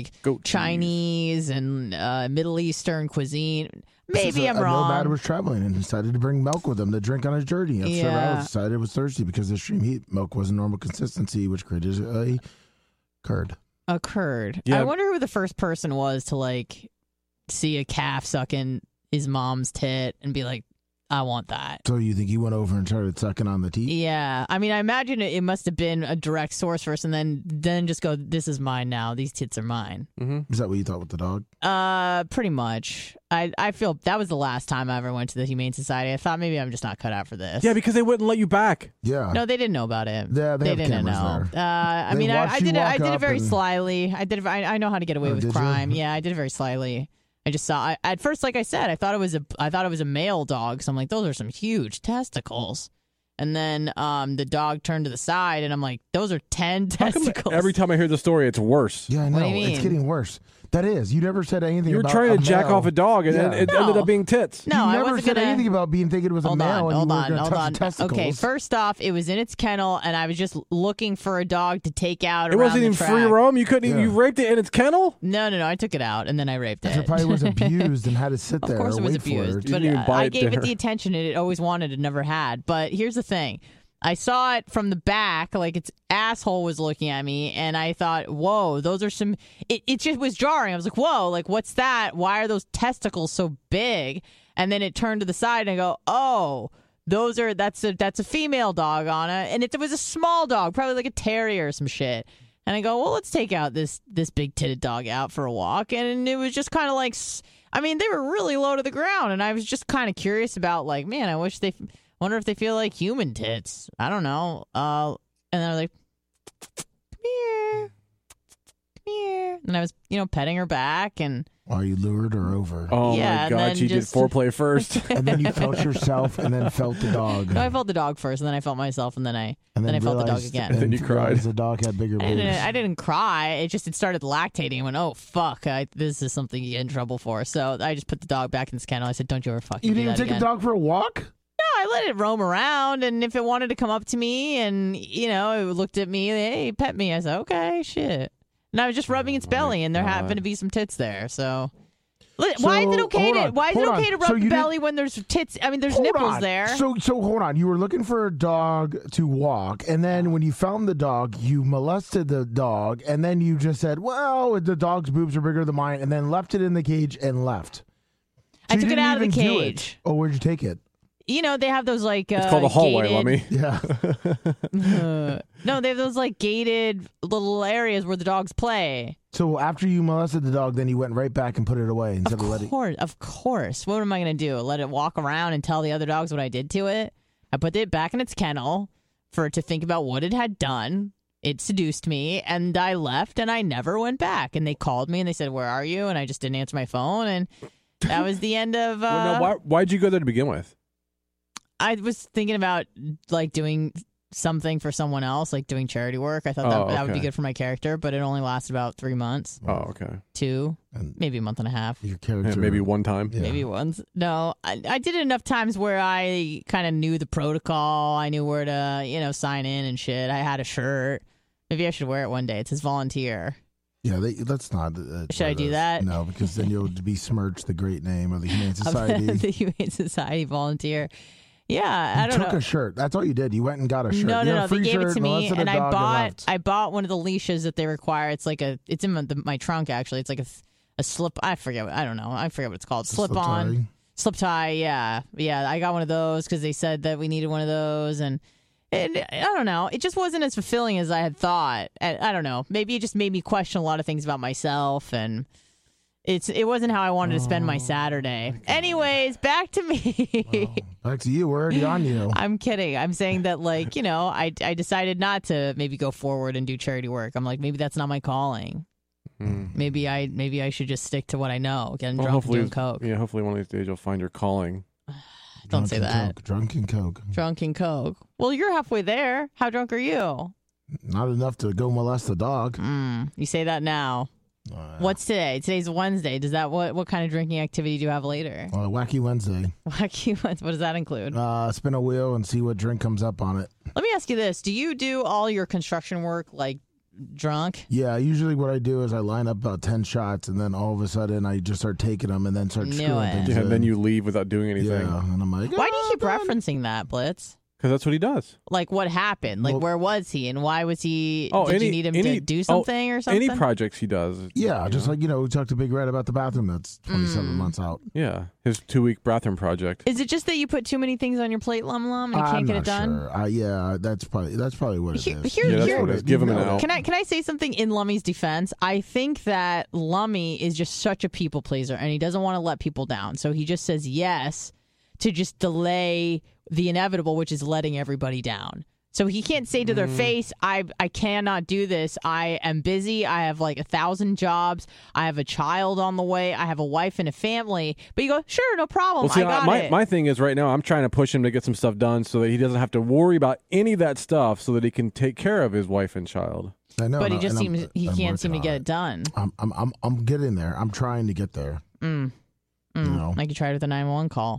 Chinese and Middle Eastern cuisine. Maybe I'm wrong. A nomad was traveling and decided to bring milk with him to drink on his journey. And so decided it was thirsty because the extreme heat. Milk wasn't normal consistency, which created a curd. A curd. Yeah. I wonder who the first person was to see a calf sucking his mom's tit and be like, I want that. So you think he went over and started sucking on the teat? Yeah. I mean, I imagine it must have been a direct source first and then just go, this is mine now. These tits are mine. Mm-hmm. Is that what you thought with the dog? Pretty much. I feel that was the last time I ever went to the Humane Society. I thought maybe I'm just not cut out for this. Yeah, because they wouldn't let you back. Yeah. No, they didn't know about it. Yeah, they didn't know. I mean, I did it very slyly. I know how to get away with crime. Yeah, I did it very slyly. I just saw. At first, like I said, I thought it was a male dog. So I'm like, those are some huge testicles. And then the dog turned to the side, and I'm like, those are 10 testicles. Every time I hear the story, it's worse. Yeah, I know. What do you mean? It's getting worse. That is. You never said anything You were about trying to a jack male. off a dog, and then it ended up being tits. No, you I never wasn't said gonna... anything about thinking it was a male and you weren't going to touch the testicles. Okay, first off, it was in its kennel, and I was just looking for a dog to take out It around wasn't the even track. free roam. You couldn't. You raped it in its kennel. No, I took it out, and then I raped it. It probably was abused and had to sit there. Of course, it was wait for abused, it. but even buy I it gave dinner. it the attention it always wanted and never had. But here's the thing. I saw it from the back, like its asshole was looking at me, and I thought, whoa, those are some... It just was jarring. I was like, whoa, like, what's that? Why are those testicles so big? And then it turned to the side, and I go, oh, that's a female dog, Anna. And it was a small dog, probably like a terrier or some shit. And I go, well, let's take out this big-titted dog out for a walk. And it was just kind of like... I mean, they were really low to the ground, and I was just kind of curious about, like, man, I wonder if they feel like human tits. I don't know. And they're like, come here. And I was, petting her back and... While you lured her over. Oh, Yeah, my God. She did foreplay first. And then you felt yourself and then felt the dog. No, I felt the dog first, and then I felt myself, and then I felt the dog realized- again. And then you cried. The dog had bigger boobs. I didn't cry. It started lactating and went, oh, fuck. This is something you get in trouble for. So I just put the dog back in its kennel. I said, don't you ever fucking You do didn't that take again. a dog for a walk? No, I let it roam around, and if it wanted to come up to me and, it looked at me, hey, pet me, I said, okay, shit. And I was just rubbing its belly, and there happened to be some tits there, so... Why is it okay hold to on, Why is it hold okay to on. rub So the you belly when there's tits? I mean, there's Hold nipples on. there. So hold on. You were looking for a dog to walk, and then when you found the dog, you molested the dog, and then you just said, "Well, the dog's boobs are bigger than mine," and then left it in the cage and left. So I you took it didn't out of the even do cage. it. Oh, where'd you take it? You know, they have those like It's called a hallway, gated, Lummy. Yeah. No, they have those like gated little areas where the dogs play. So after you molested the dog, then you went right back and put it away instead of letting. Of course. What am I going to do? Let it walk around and tell the other dogs what I did to it? I put it back in its kennel for it to think about what it had done. It seduced me, and I left, and I never went back. And they called me, and they said, "Where are you?" And I just didn't answer my phone, and that was the end of. Well, no, why'd you go there to begin with? I was thinking about like doing something for someone else, like doing charity work. I thought that would be okay. good for my character, but it only lasted about 3 months. Oh, okay. 2, maybe a month and a half. Your character, Yeah, maybe one time. Maybe once. No, I did it enough times where I kind of knew the protocol. I knew where to, sign in and shit. I had a shirt. Maybe I should wear it one day. It says volunteer. Yeah, that's not. Should I do that? No, because then you'll besmirch the great name of the Humane Society. The Humane Society volunteer. Yeah, I don't know. Took a shirt. That's all you did. You went and got a shirt. No, You had a They free gave it shirt, to me, molested a and dog left. I bought one of the leashes that they require. It's like it's in my trunk actually. It's like a slip. I forget what it's called. Slip on, slip tie. Yeah. I got one of those because they said that we needed one of those, and I don't know. It just wasn't as fulfilling as I had thought. I don't know. Maybe it just made me question a lot of things about myself, and it wasn't how I wanted to spend my Saturday. Anyways, back to me. Back to you. We're already on you. I'm kidding. I'm saying that, like, I decided not to maybe go forward and do charity work. I'm like, maybe that's not my calling. Maybe I should just stick to what I know, getting drunk and doing coke. Yeah, hopefully one of these days you'll find your calling. Don't say that. Drunk and coke. Drunk and coke. Well, you're halfway there. How drunk are you? Not enough to go molest the dog. You say that now. What's today? Today's Wednesday. Does that what kind of drinking activity do you have later? Wacky Wednesday. Wacky Wednesday. What does that include? Spin a wheel and see what drink comes up on it. Let me ask you this: do you do all your construction work like drunk? Yeah, usually what I do is I line up about 10 shots, and then all of a sudden I just start taking them and then start screwing things in. And then you leave without doing anything. Yeah, and I'm like, why do you keep referencing that, Blitz? Because that's what he does. Like, what happened? Like, where was he, and why was he? Oh, did you need him to do something or something? Any projects he does. Yeah, just like, we talked to Big Red about the bathroom that's 27 months out. Yeah, his 2-week bathroom project. Is it just that you put too many things on your plate, Lum, and you can't get it done? Sure. Yeah, that's probably what it is. That's what it is. Give him an out. Can I say something in Lummy's defense? I think that Lummy is just such a people pleaser, and he doesn't want to let people down. So he just says yes to just delay the inevitable, which is letting everybody down. So he can't say to their face, I cannot do this. I am busy. I have like 1,000 jobs. I have a child on the way. I have a wife and a family. But you go, sure, no problem. Well, see, I got it. My thing is right now I'm trying to push him to get some stuff done so that he doesn't have to worry about any of that stuff so that he can take care of his wife and child. I know, but he just seems he can't seem to get it done. I'm getting there. I'm trying to get there. I could try it with a 911 call.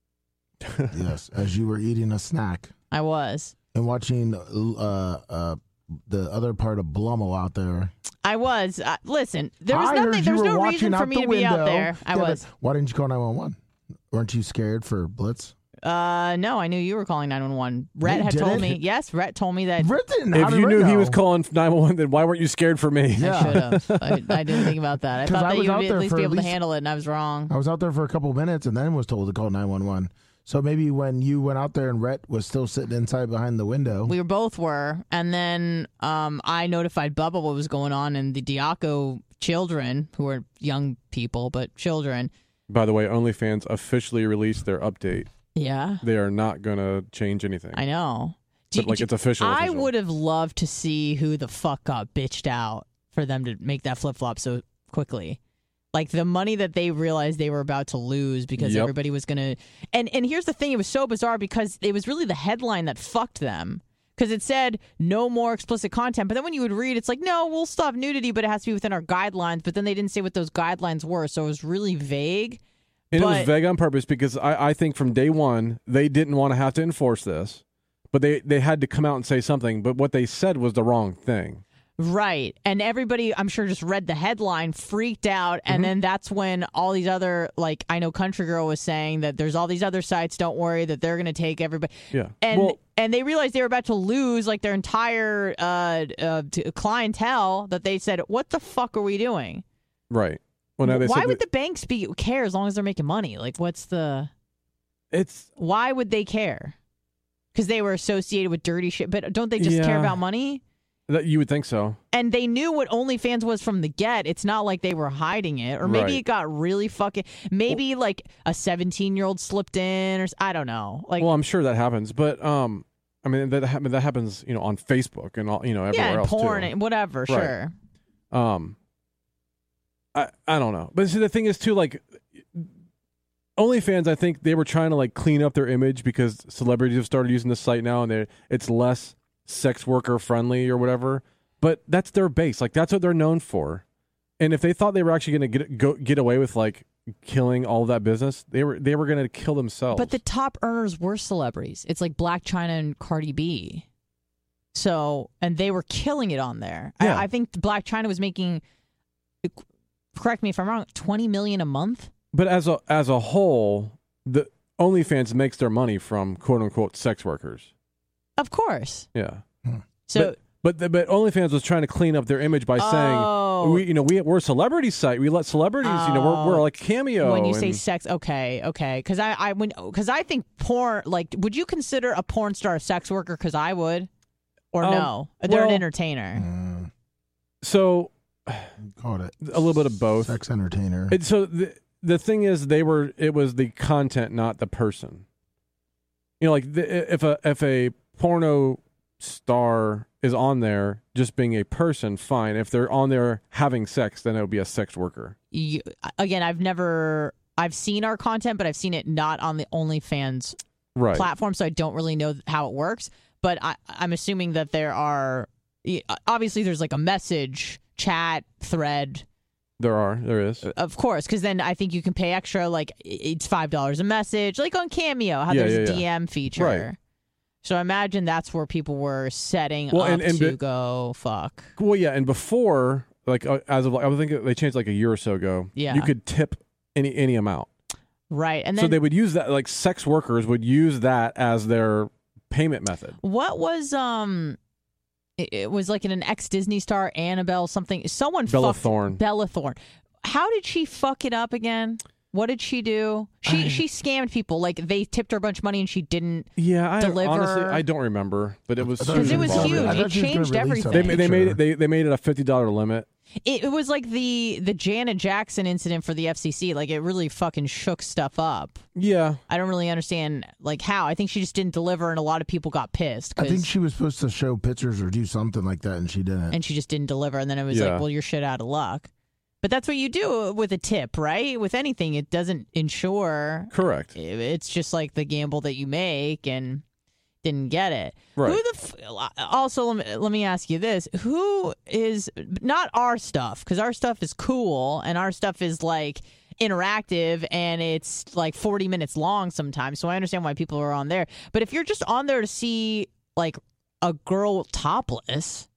Yes, as you were eating a snack. I was. And watching the other part of Blumel out there. I was. Listen, there was nothing. There's no reason for me to be out there. I was. Why didn't you call 911? Weren't you scared for Blitz? No, I knew you were calling 911. Rhett had told me. Yes, Rhett told me that. Rhett didn't. If you knew he was calling 911, then why weren't you scared for me? Yeah. I should have. I didn't think about that. I thought that you would at least be able to handle it, and I was wrong. I was out there for a couple minutes and then was told to call 911. So maybe when you went out there and Rhett was still sitting inside behind the window. We both were. And then I notified Bubba what was going on, and the Diaco children, who are young people, but children. By the way, OnlyFans officially released their update. Yeah. They are not going to change anything. I know. But it's official. I would have loved to see who the fuck got bitched out for them to make that flip-flop so quickly. Like the money that they realized they were about to lose because everybody was going to... And here's the thing. It was so bizarre because it was really the headline that fucked them. Because it said, no more explicit content. But then when you would read, it's like, no, we'll still have nudity, but it has to be within our guidelines. But then they didn't say what those guidelines were. So it was really vague. And it was vague on purpose because I think from day one, they didn't want to have to enforce this. But they had to come out and say something. But what they said was the wrong thing. Right. And everybody, I'm sure, just read the headline, freaked out. And then that's when all these other, like, I know Country Girl was saying that there's all these other sites, don't worry, that they're going to take everybody. Yeah. And they realized they were about to lose, like, their entire clientele, that they said, what the fuck are we doing? Right. Well, now Why would the banks care as long as they're making money? Like, why would they care? Because they were associated with dirty shit. But don't they just care about money? You would think so. And they knew what OnlyFans was from the get. It's not like they were hiding it. Or maybe it got really fucking... Maybe like a 17-year-old slipped in, or I don't know. Like, well, I'm sure that happens. But, I mean, that happens, on Facebook and all, everywhere else porn too. And whatever, Right. sure. I don't know. But see, the thing is, too, like... OnlyFans, I think they were trying to, like, clean up their image because celebrities have started using the site now, and it's less sex worker friendly or whatever, but that's their base. Like, that's what they're known for. And if they thought they were actually going to get away with, like, killing all of that business, they were going to kill themselves. But the top earners were celebrities. It's like Black China and Cardi B. So, and they were killing it on there. Yeah. I think Black China was making, correct me if I'm wrong, $20 million a month. But as a whole, the OnlyFans makes their money from quote unquote sex workers. Of course. Yeah. So, but OnlyFans was trying to clean up their image by saying we're a celebrity site. We let celebrities. We're like Cameo. When you say sex, okay, because I think porn. Like, would you consider a porn star a sex worker? Because I would, or no, they're an entertainer. So, called it a little bit of both. Sex entertainer. So the thing is, it was the content, not the person. Like if a porno star is on there just being a person, fine. If they're on there having sex, then it would be a sex worker. Again, I've seen our content, but I've seen it not on the OnlyFans platform, so I don't really know how it works. But I'm assuming that there is like a message chat thread. There is. Of course, because then I think you can pay extra, like it's $5 a message, like on Cameo, how there's a DM feature. Right. So I imagine that's where people were setting up to go fuck. Well, yeah, and before, like as of I think they changed like a year or so ago. Yeah. You could tip any amount. Right, and then so they would use that. Like sex workers would use that as their payment method. What was It was like an ex-Disney star, Annabelle something. Bella Thorne. Bella Thorne. How did she fuck it up again? What did she do? She scammed people. Like, they tipped her a bunch of money and she didn't deliver. Honestly, I don't remember, but it was because it was huge. It changed everything. They made it a $50 limit. It was like the Janet Jackson incident for the FCC. Like, it really fucking shook stuff up. Yeah. I don't really understand, like, how. I think she just didn't deliver, and a lot of people got pissed. I think she was supposed to show pictures or do something like that, and she didn't. And she just didn't deliver, and then it was like, well, you're shit out of luck. But that's what you do with a tip, right? With anything, it doesn't insure. Correct. It's just like the gamble that you make, and didn't get it. Right. Also, let me ask you this: who is not our stuff? Because our stuff is cool, and our stuff is like interactive, and it's like 40 minutes long sometimes. So I understand why people are on there. But if you're just on there to see like a girl topless,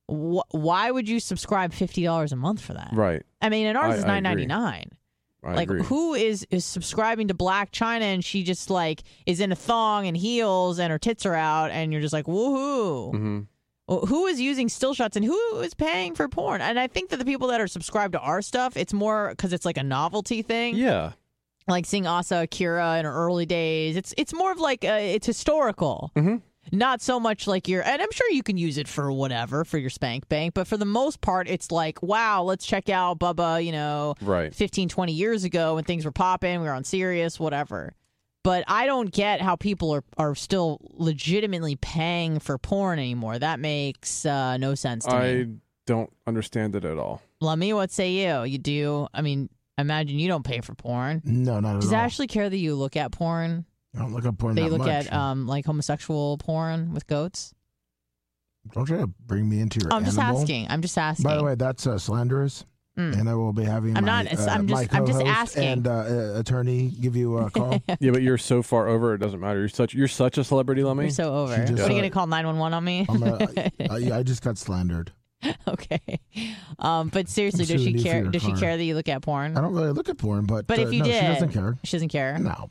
why would you subscribe $50 a month for that? Right. I mean, and ours is $9.99. Like, agree. who is subscribing to Black China and she just like is in a thong and heels and her tits are out and you're just like, woohoo. Mm-hmm. Well, who is using still shots and who is paying for porn? And I think that the people that are subscribed to our stuff, it's more because it's like a novelty thing. Yeah. Like seeing Asa Akira in her early days. It's more of like it's historical. Mm-hmm. Not so much like and I'm sure you can use it for whatever, for your spank bank, but for the most part, it's like, wow, let's check out Bubba, right. 15, 20 years ago when things were popping, we were on Sirius, whatever. But I don't get how people are still legitimately paying for porn anymore. That makes no sense to me. I don't understand it at all. Lummy, what say you? You do? I mean, I imagine you don't pay for porn. No, not at all. Does Ashley care that you look at porn? I don't look at porn They that look much. at like homosexual porn with goats? Don't try to bring me into your I'm just animal. asking. I'm just asking. By the way, that's slanderous. And I will be having my just asking. And attorney give you a call. Yeah, but you're so far over, it doesn't matter. You're such a celebrity, Lummy. You're so over. What are you going to call 911 on me? I just got slandered. Okay. But seriously, I'm does she suing you for care? your Does she car. care that you look at porn? I don't really look at porn, but But if you no, did, she doesn't care. She doesn't care. No.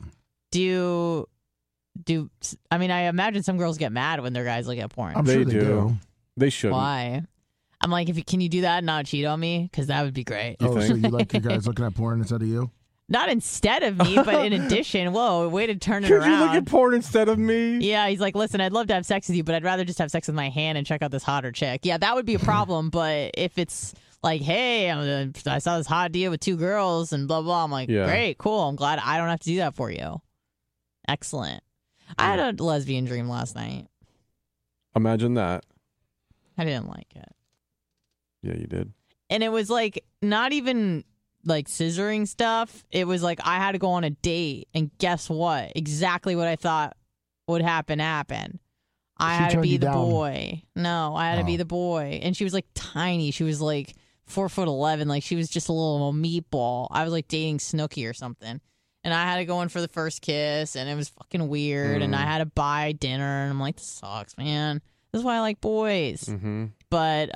I mean, I imagine some girls get mad when their guys look at porn. I'm sure they do. They shouldn't. Why? I'm like, can you do that and not cheat on me? Because that would be great. Oh, so you like your guys looking at porn instead of you? Not instead of me, but in addition. Whoa, way to turn it Could around. you look at porn instead of me? Yeah, he's like, listen, I'd love to have sex with you, but I'd rather just have sex with my hand and check out this hotter chick. Yeah, that would be a problem. But if it's like, hey, I saw this hot deal with 2 girls and blah, blah, I'm like, Yeah. great, cool. I'm glad I don't have to do that for you. Excellent. I had a lesbian dream last night. Imagine that. I didn't like it. Yeah, you did. And it was like not even like scissoring stuff. It was like I had to go on a date, and guess what? Exactly what I thought would happen happened. I She had to turned be you the down. boy. No, I had to be Oh. the boy. And she was like tiny. She was like 4'11". Like she was just a little meatball. I was like dating Snooki or something. And I had to go in for the first kiss, and it was fucking weird. And I had to buy dinner, and I'm like, this sucks, man. This is why I like boys. Mm-hmm. But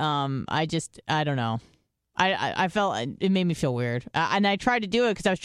I don't know. I felt it made me feel weird, and I tried to do it because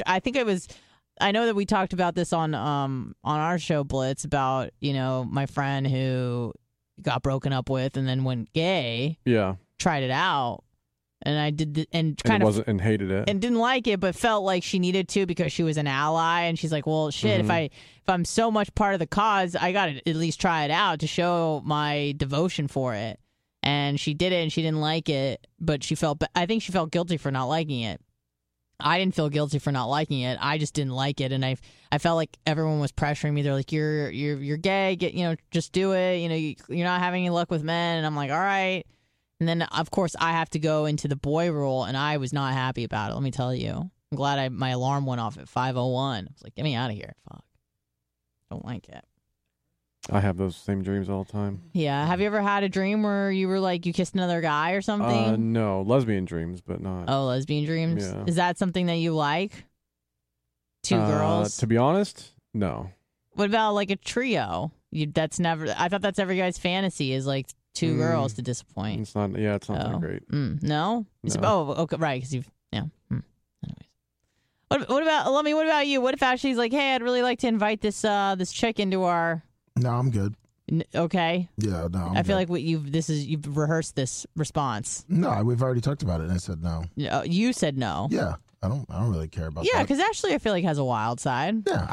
I know that we talked about this on our show Blitz about my friend who got broken up with and then went gay. Yeah. Tried it out, and I did and And hated it. and didn't like it, but felt like she needed to because she was an ally, and she's like, well, shit, if I'm so much part of the cause, I got to at least try it out to show my devotion for it. And she did it, and she didn't like it, but I think she felt guilty for not liking it. I didn't feel guilty for not liking it. I just didn't like it, and I felt like everyone was pressuring me. They're like, "You're gay. Just do it. You're not having any luck with men." And I'm like, "All right." And then of course I have to go into the boy role, and I was not happy about it. Let me tell you. I'm glad my alarm went off at 5:01. I was like, "Get me out of here." Fuck. Don't like it. I have those same dreams all the time. Yeah. Have you ever had a dream where you were like you kissed another guy or something? No, lesbian dreams, but not. Oh, lesbian dreams. Yeah. Is that something that you like? 2 girls. To be honest, no. What about like a trio? That's never. I thought that's every guy's fantasy is like 2 girls to disappoint. It's not. Yeah, it's not that great. No. No. Okay, right. Because you've Anyways, what about Lummi? What about you? What if Ashley's like, hey, I'd really like to invite this chick into our. No, I'm good. Okay. Yeah, no. I feel like you've rehearsed this response. No, we've already talked about it, and I said no. You said no. Yeah, I don't really care about Yeah, that. because Ashley, I feel like has a wild side. Yeah,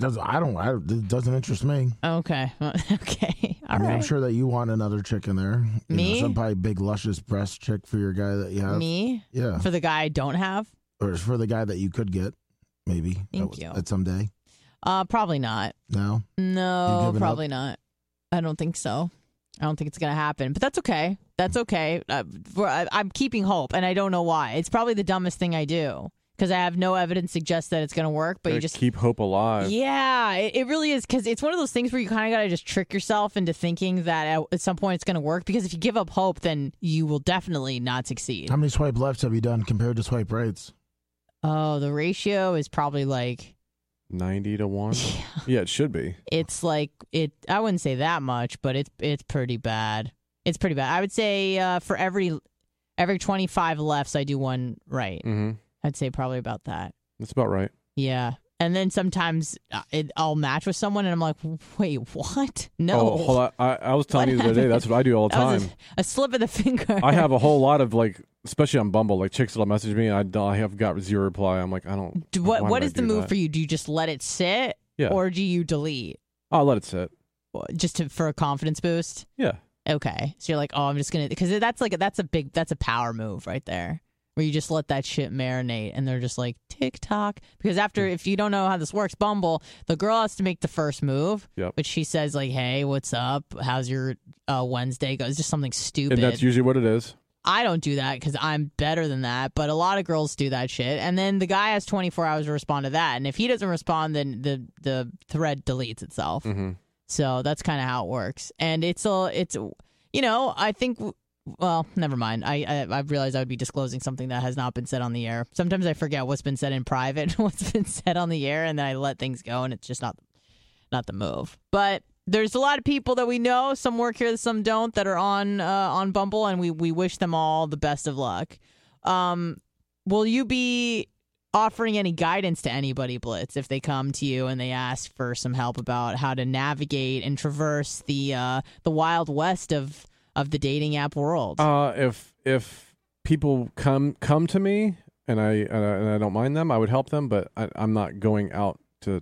it doesn't interest me. Okay. Okay. All right. I'm sure that you want another chick in there. Me? Some probably big, luscious breast chick for your guy that you have. Me? Yeah. For the guy I don't have? Or for the guy that you could get, maybe. Thank you. At some day. Probably not. No? No, giving probably not. I don't think so. I don't think it's going to happen. But that's okay. That's okay. I'm keeping hope, and I don't know why. It's probably the dumbest thing I do because I have no evidence suggests that it's going to work. But you just keep hope alive. Yeah, it really is because it's one of those things where you kind of got to just trick yourself into thinking that at some point it's going to work. Because if you give up hope, then you will definitely not succeed. How many swipe lefts have you done compared to swipe rights? Oh, the ratio is probably like 90-1. Yeah, it should be. it's like it. I wouldn't say that much, but it's pretty bad. It's pretty bad. I would say for every 25 lefts, I do 1 right. Mm-hmm. I'd say probably about that. That's about right. Yeah. And then sometimes I'll match with someone, and I'm like, wait, what? No. Oh, hold on. I was telling you the other day, that's what I do all the That was time. a slip of the finger. I have a whole lot of, like, especially on Bumble, like, chicks that'll message me, and I have got 0 reply. I'm like, I don't. What is the move for you? Do you just let it sit? Yeah. Or do you delete? I'll let it sit. Just for a confidence boost? Yeah. Okay. So you're like, oh, I'm just going to, because that's a power move right there. Where you just let that shit marinate, and they're just like, TikTok. Because if you don't know how this works, Bumble, the girl has to make the first move. Yep. But she says, like, hey, what's up? How's your Wednesday go? It's just something stupid. And that's usually what it is. I don't do that because I'm better than that. But a lot of girls do that shit. And then the guy has 24 hours to respond to that. And if he doesn't respond, then the thread deletes itself. Mm-hmm. So that's kind of how it works. And it's I think... Well, never mind. I realized I would be disclosing something that has not been said on the air. Sometimes I forget what's been said in private, what's been said on the air, and then I let things go, and it's just not the move. But there's a lot of people that we know. Some work here, some don't. That are on Bumble, and we wish them all the best of luck. Will you be offering any guidance to anybody, Blitz, if they come to you and they ask for some help about how to navigate and traverse the wild west of the dating app world? If people come to me and I don't mind them, I would help them, but I'm not going out to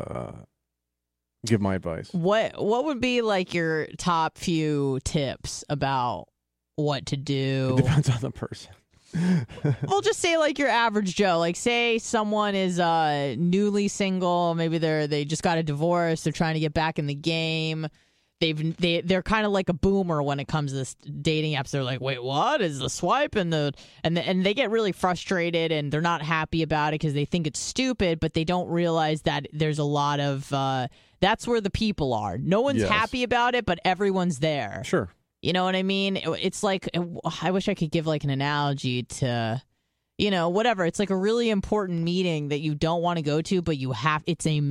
give my advice. What would be like your top few tips about what to do? It depends on the person. We'll just say like your average Joe. Like say someone is newly single, maybe they just got a divorce, they're trying to get back in the game. They're kind of like a boomer when it comes to this dating apps. They're like, wait, what is the swipe and they get really frustrated and they're not happy about it because they think it's stupid, but they don't realize that there's a lot of that's where the people are. No one's happy about it, but everyone's there. Sure. You know what I mean? It's like, I wish I could give like an analogy to, whatever. It's like a really important meeting that you don't want to go to, but you have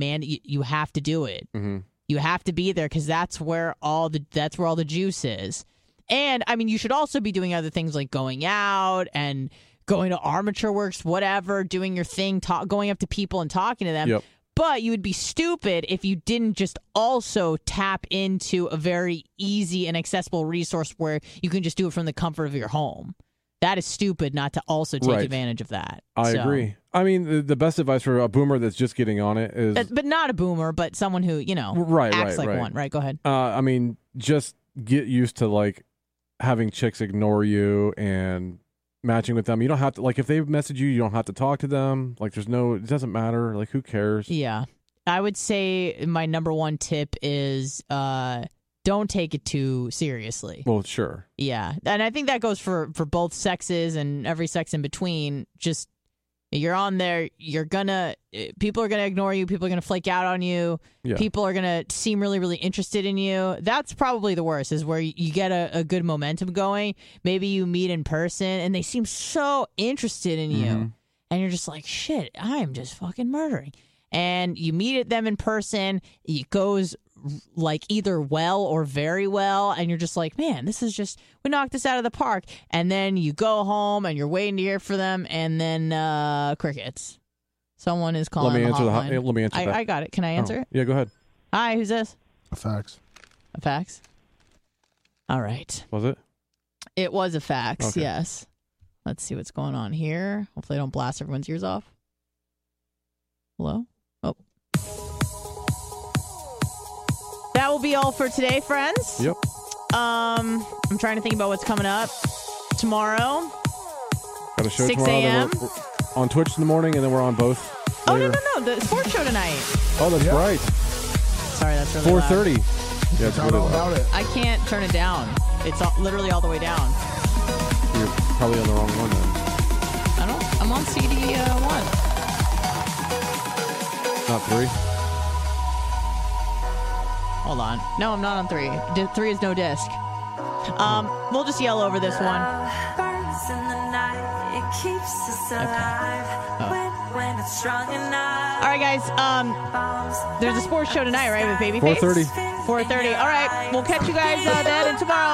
to do it. Mm-hmm. You have to be there because that's where all the juice is. And I mean, you should also be doing other things like going out and going to Armature Works, whatever, doing your thing, going up to people and talking to them. Yep. But you would be stupid if you didn't just also tap into a very easy and accessible resource where you can just do it from the comfort of your home. That is stupid not to also take advantage of that. I agree. I mean, the best advice for a boomer that's just getting on it is... But not a boomer, but someone who, acts like one. Right, go ahead. I mean, just get used to, like, having chicks ignore you and matching with them. You don't have to, like, if they message you, you don't have to talk to them. Like, it doesn't matter. Like, who cares? Yeah. I would say my number one tip is don't take it too seriously. Well, sure. Yeah. And I think that goes for both sexes and every sex in between. Just, you're on there, people are going to ignore you. People are going to flake out on you. Yeah. People are going to seem really, really interested in you. That's probably the worst, is where you get a good momentum going. Maybe you meet in person and they seem so interested in you. And you're just like, shit, I'm just fucking murdering. And you meet them in person. It goes like either well or very well. And you're just like, man, we knocked this out of the park. And then you go home and you're waiting to hear for them. And then crickets. Someone is calling. Let me answer hotline. Let me answer that. I got it. Can I answer it? Yeah, go ahead. Hi, who's this? A fax. A fax? All right. Was it? It was a fax, Okay. yes. Let's see what's going on here. Hopefully I don't blast everyone's ears off. Hello? Oh. That will be all for today, friends. Yep. I'm trying to think about what's coming up tomorrow. Got a show 6 tomorrow. a.m. We're on Twitch in the morning, and then we're on both. Oh, later. no. The sports show tonight. Oh, that's right. Sorry, that's really 4:30. Yeah, it's really loud. I can't turn it down. It's literally all the way down. You're probably on the wrong one then. I'm on CD 1. Not 3. Hold on. No, I'm not on 3. 3 is no disc. We'll just yell over this one. All right, guys. There's a sports show tonight, right, with Babyface? 4:30. 4:30. All right. We'll catch you guys then and tomorrow.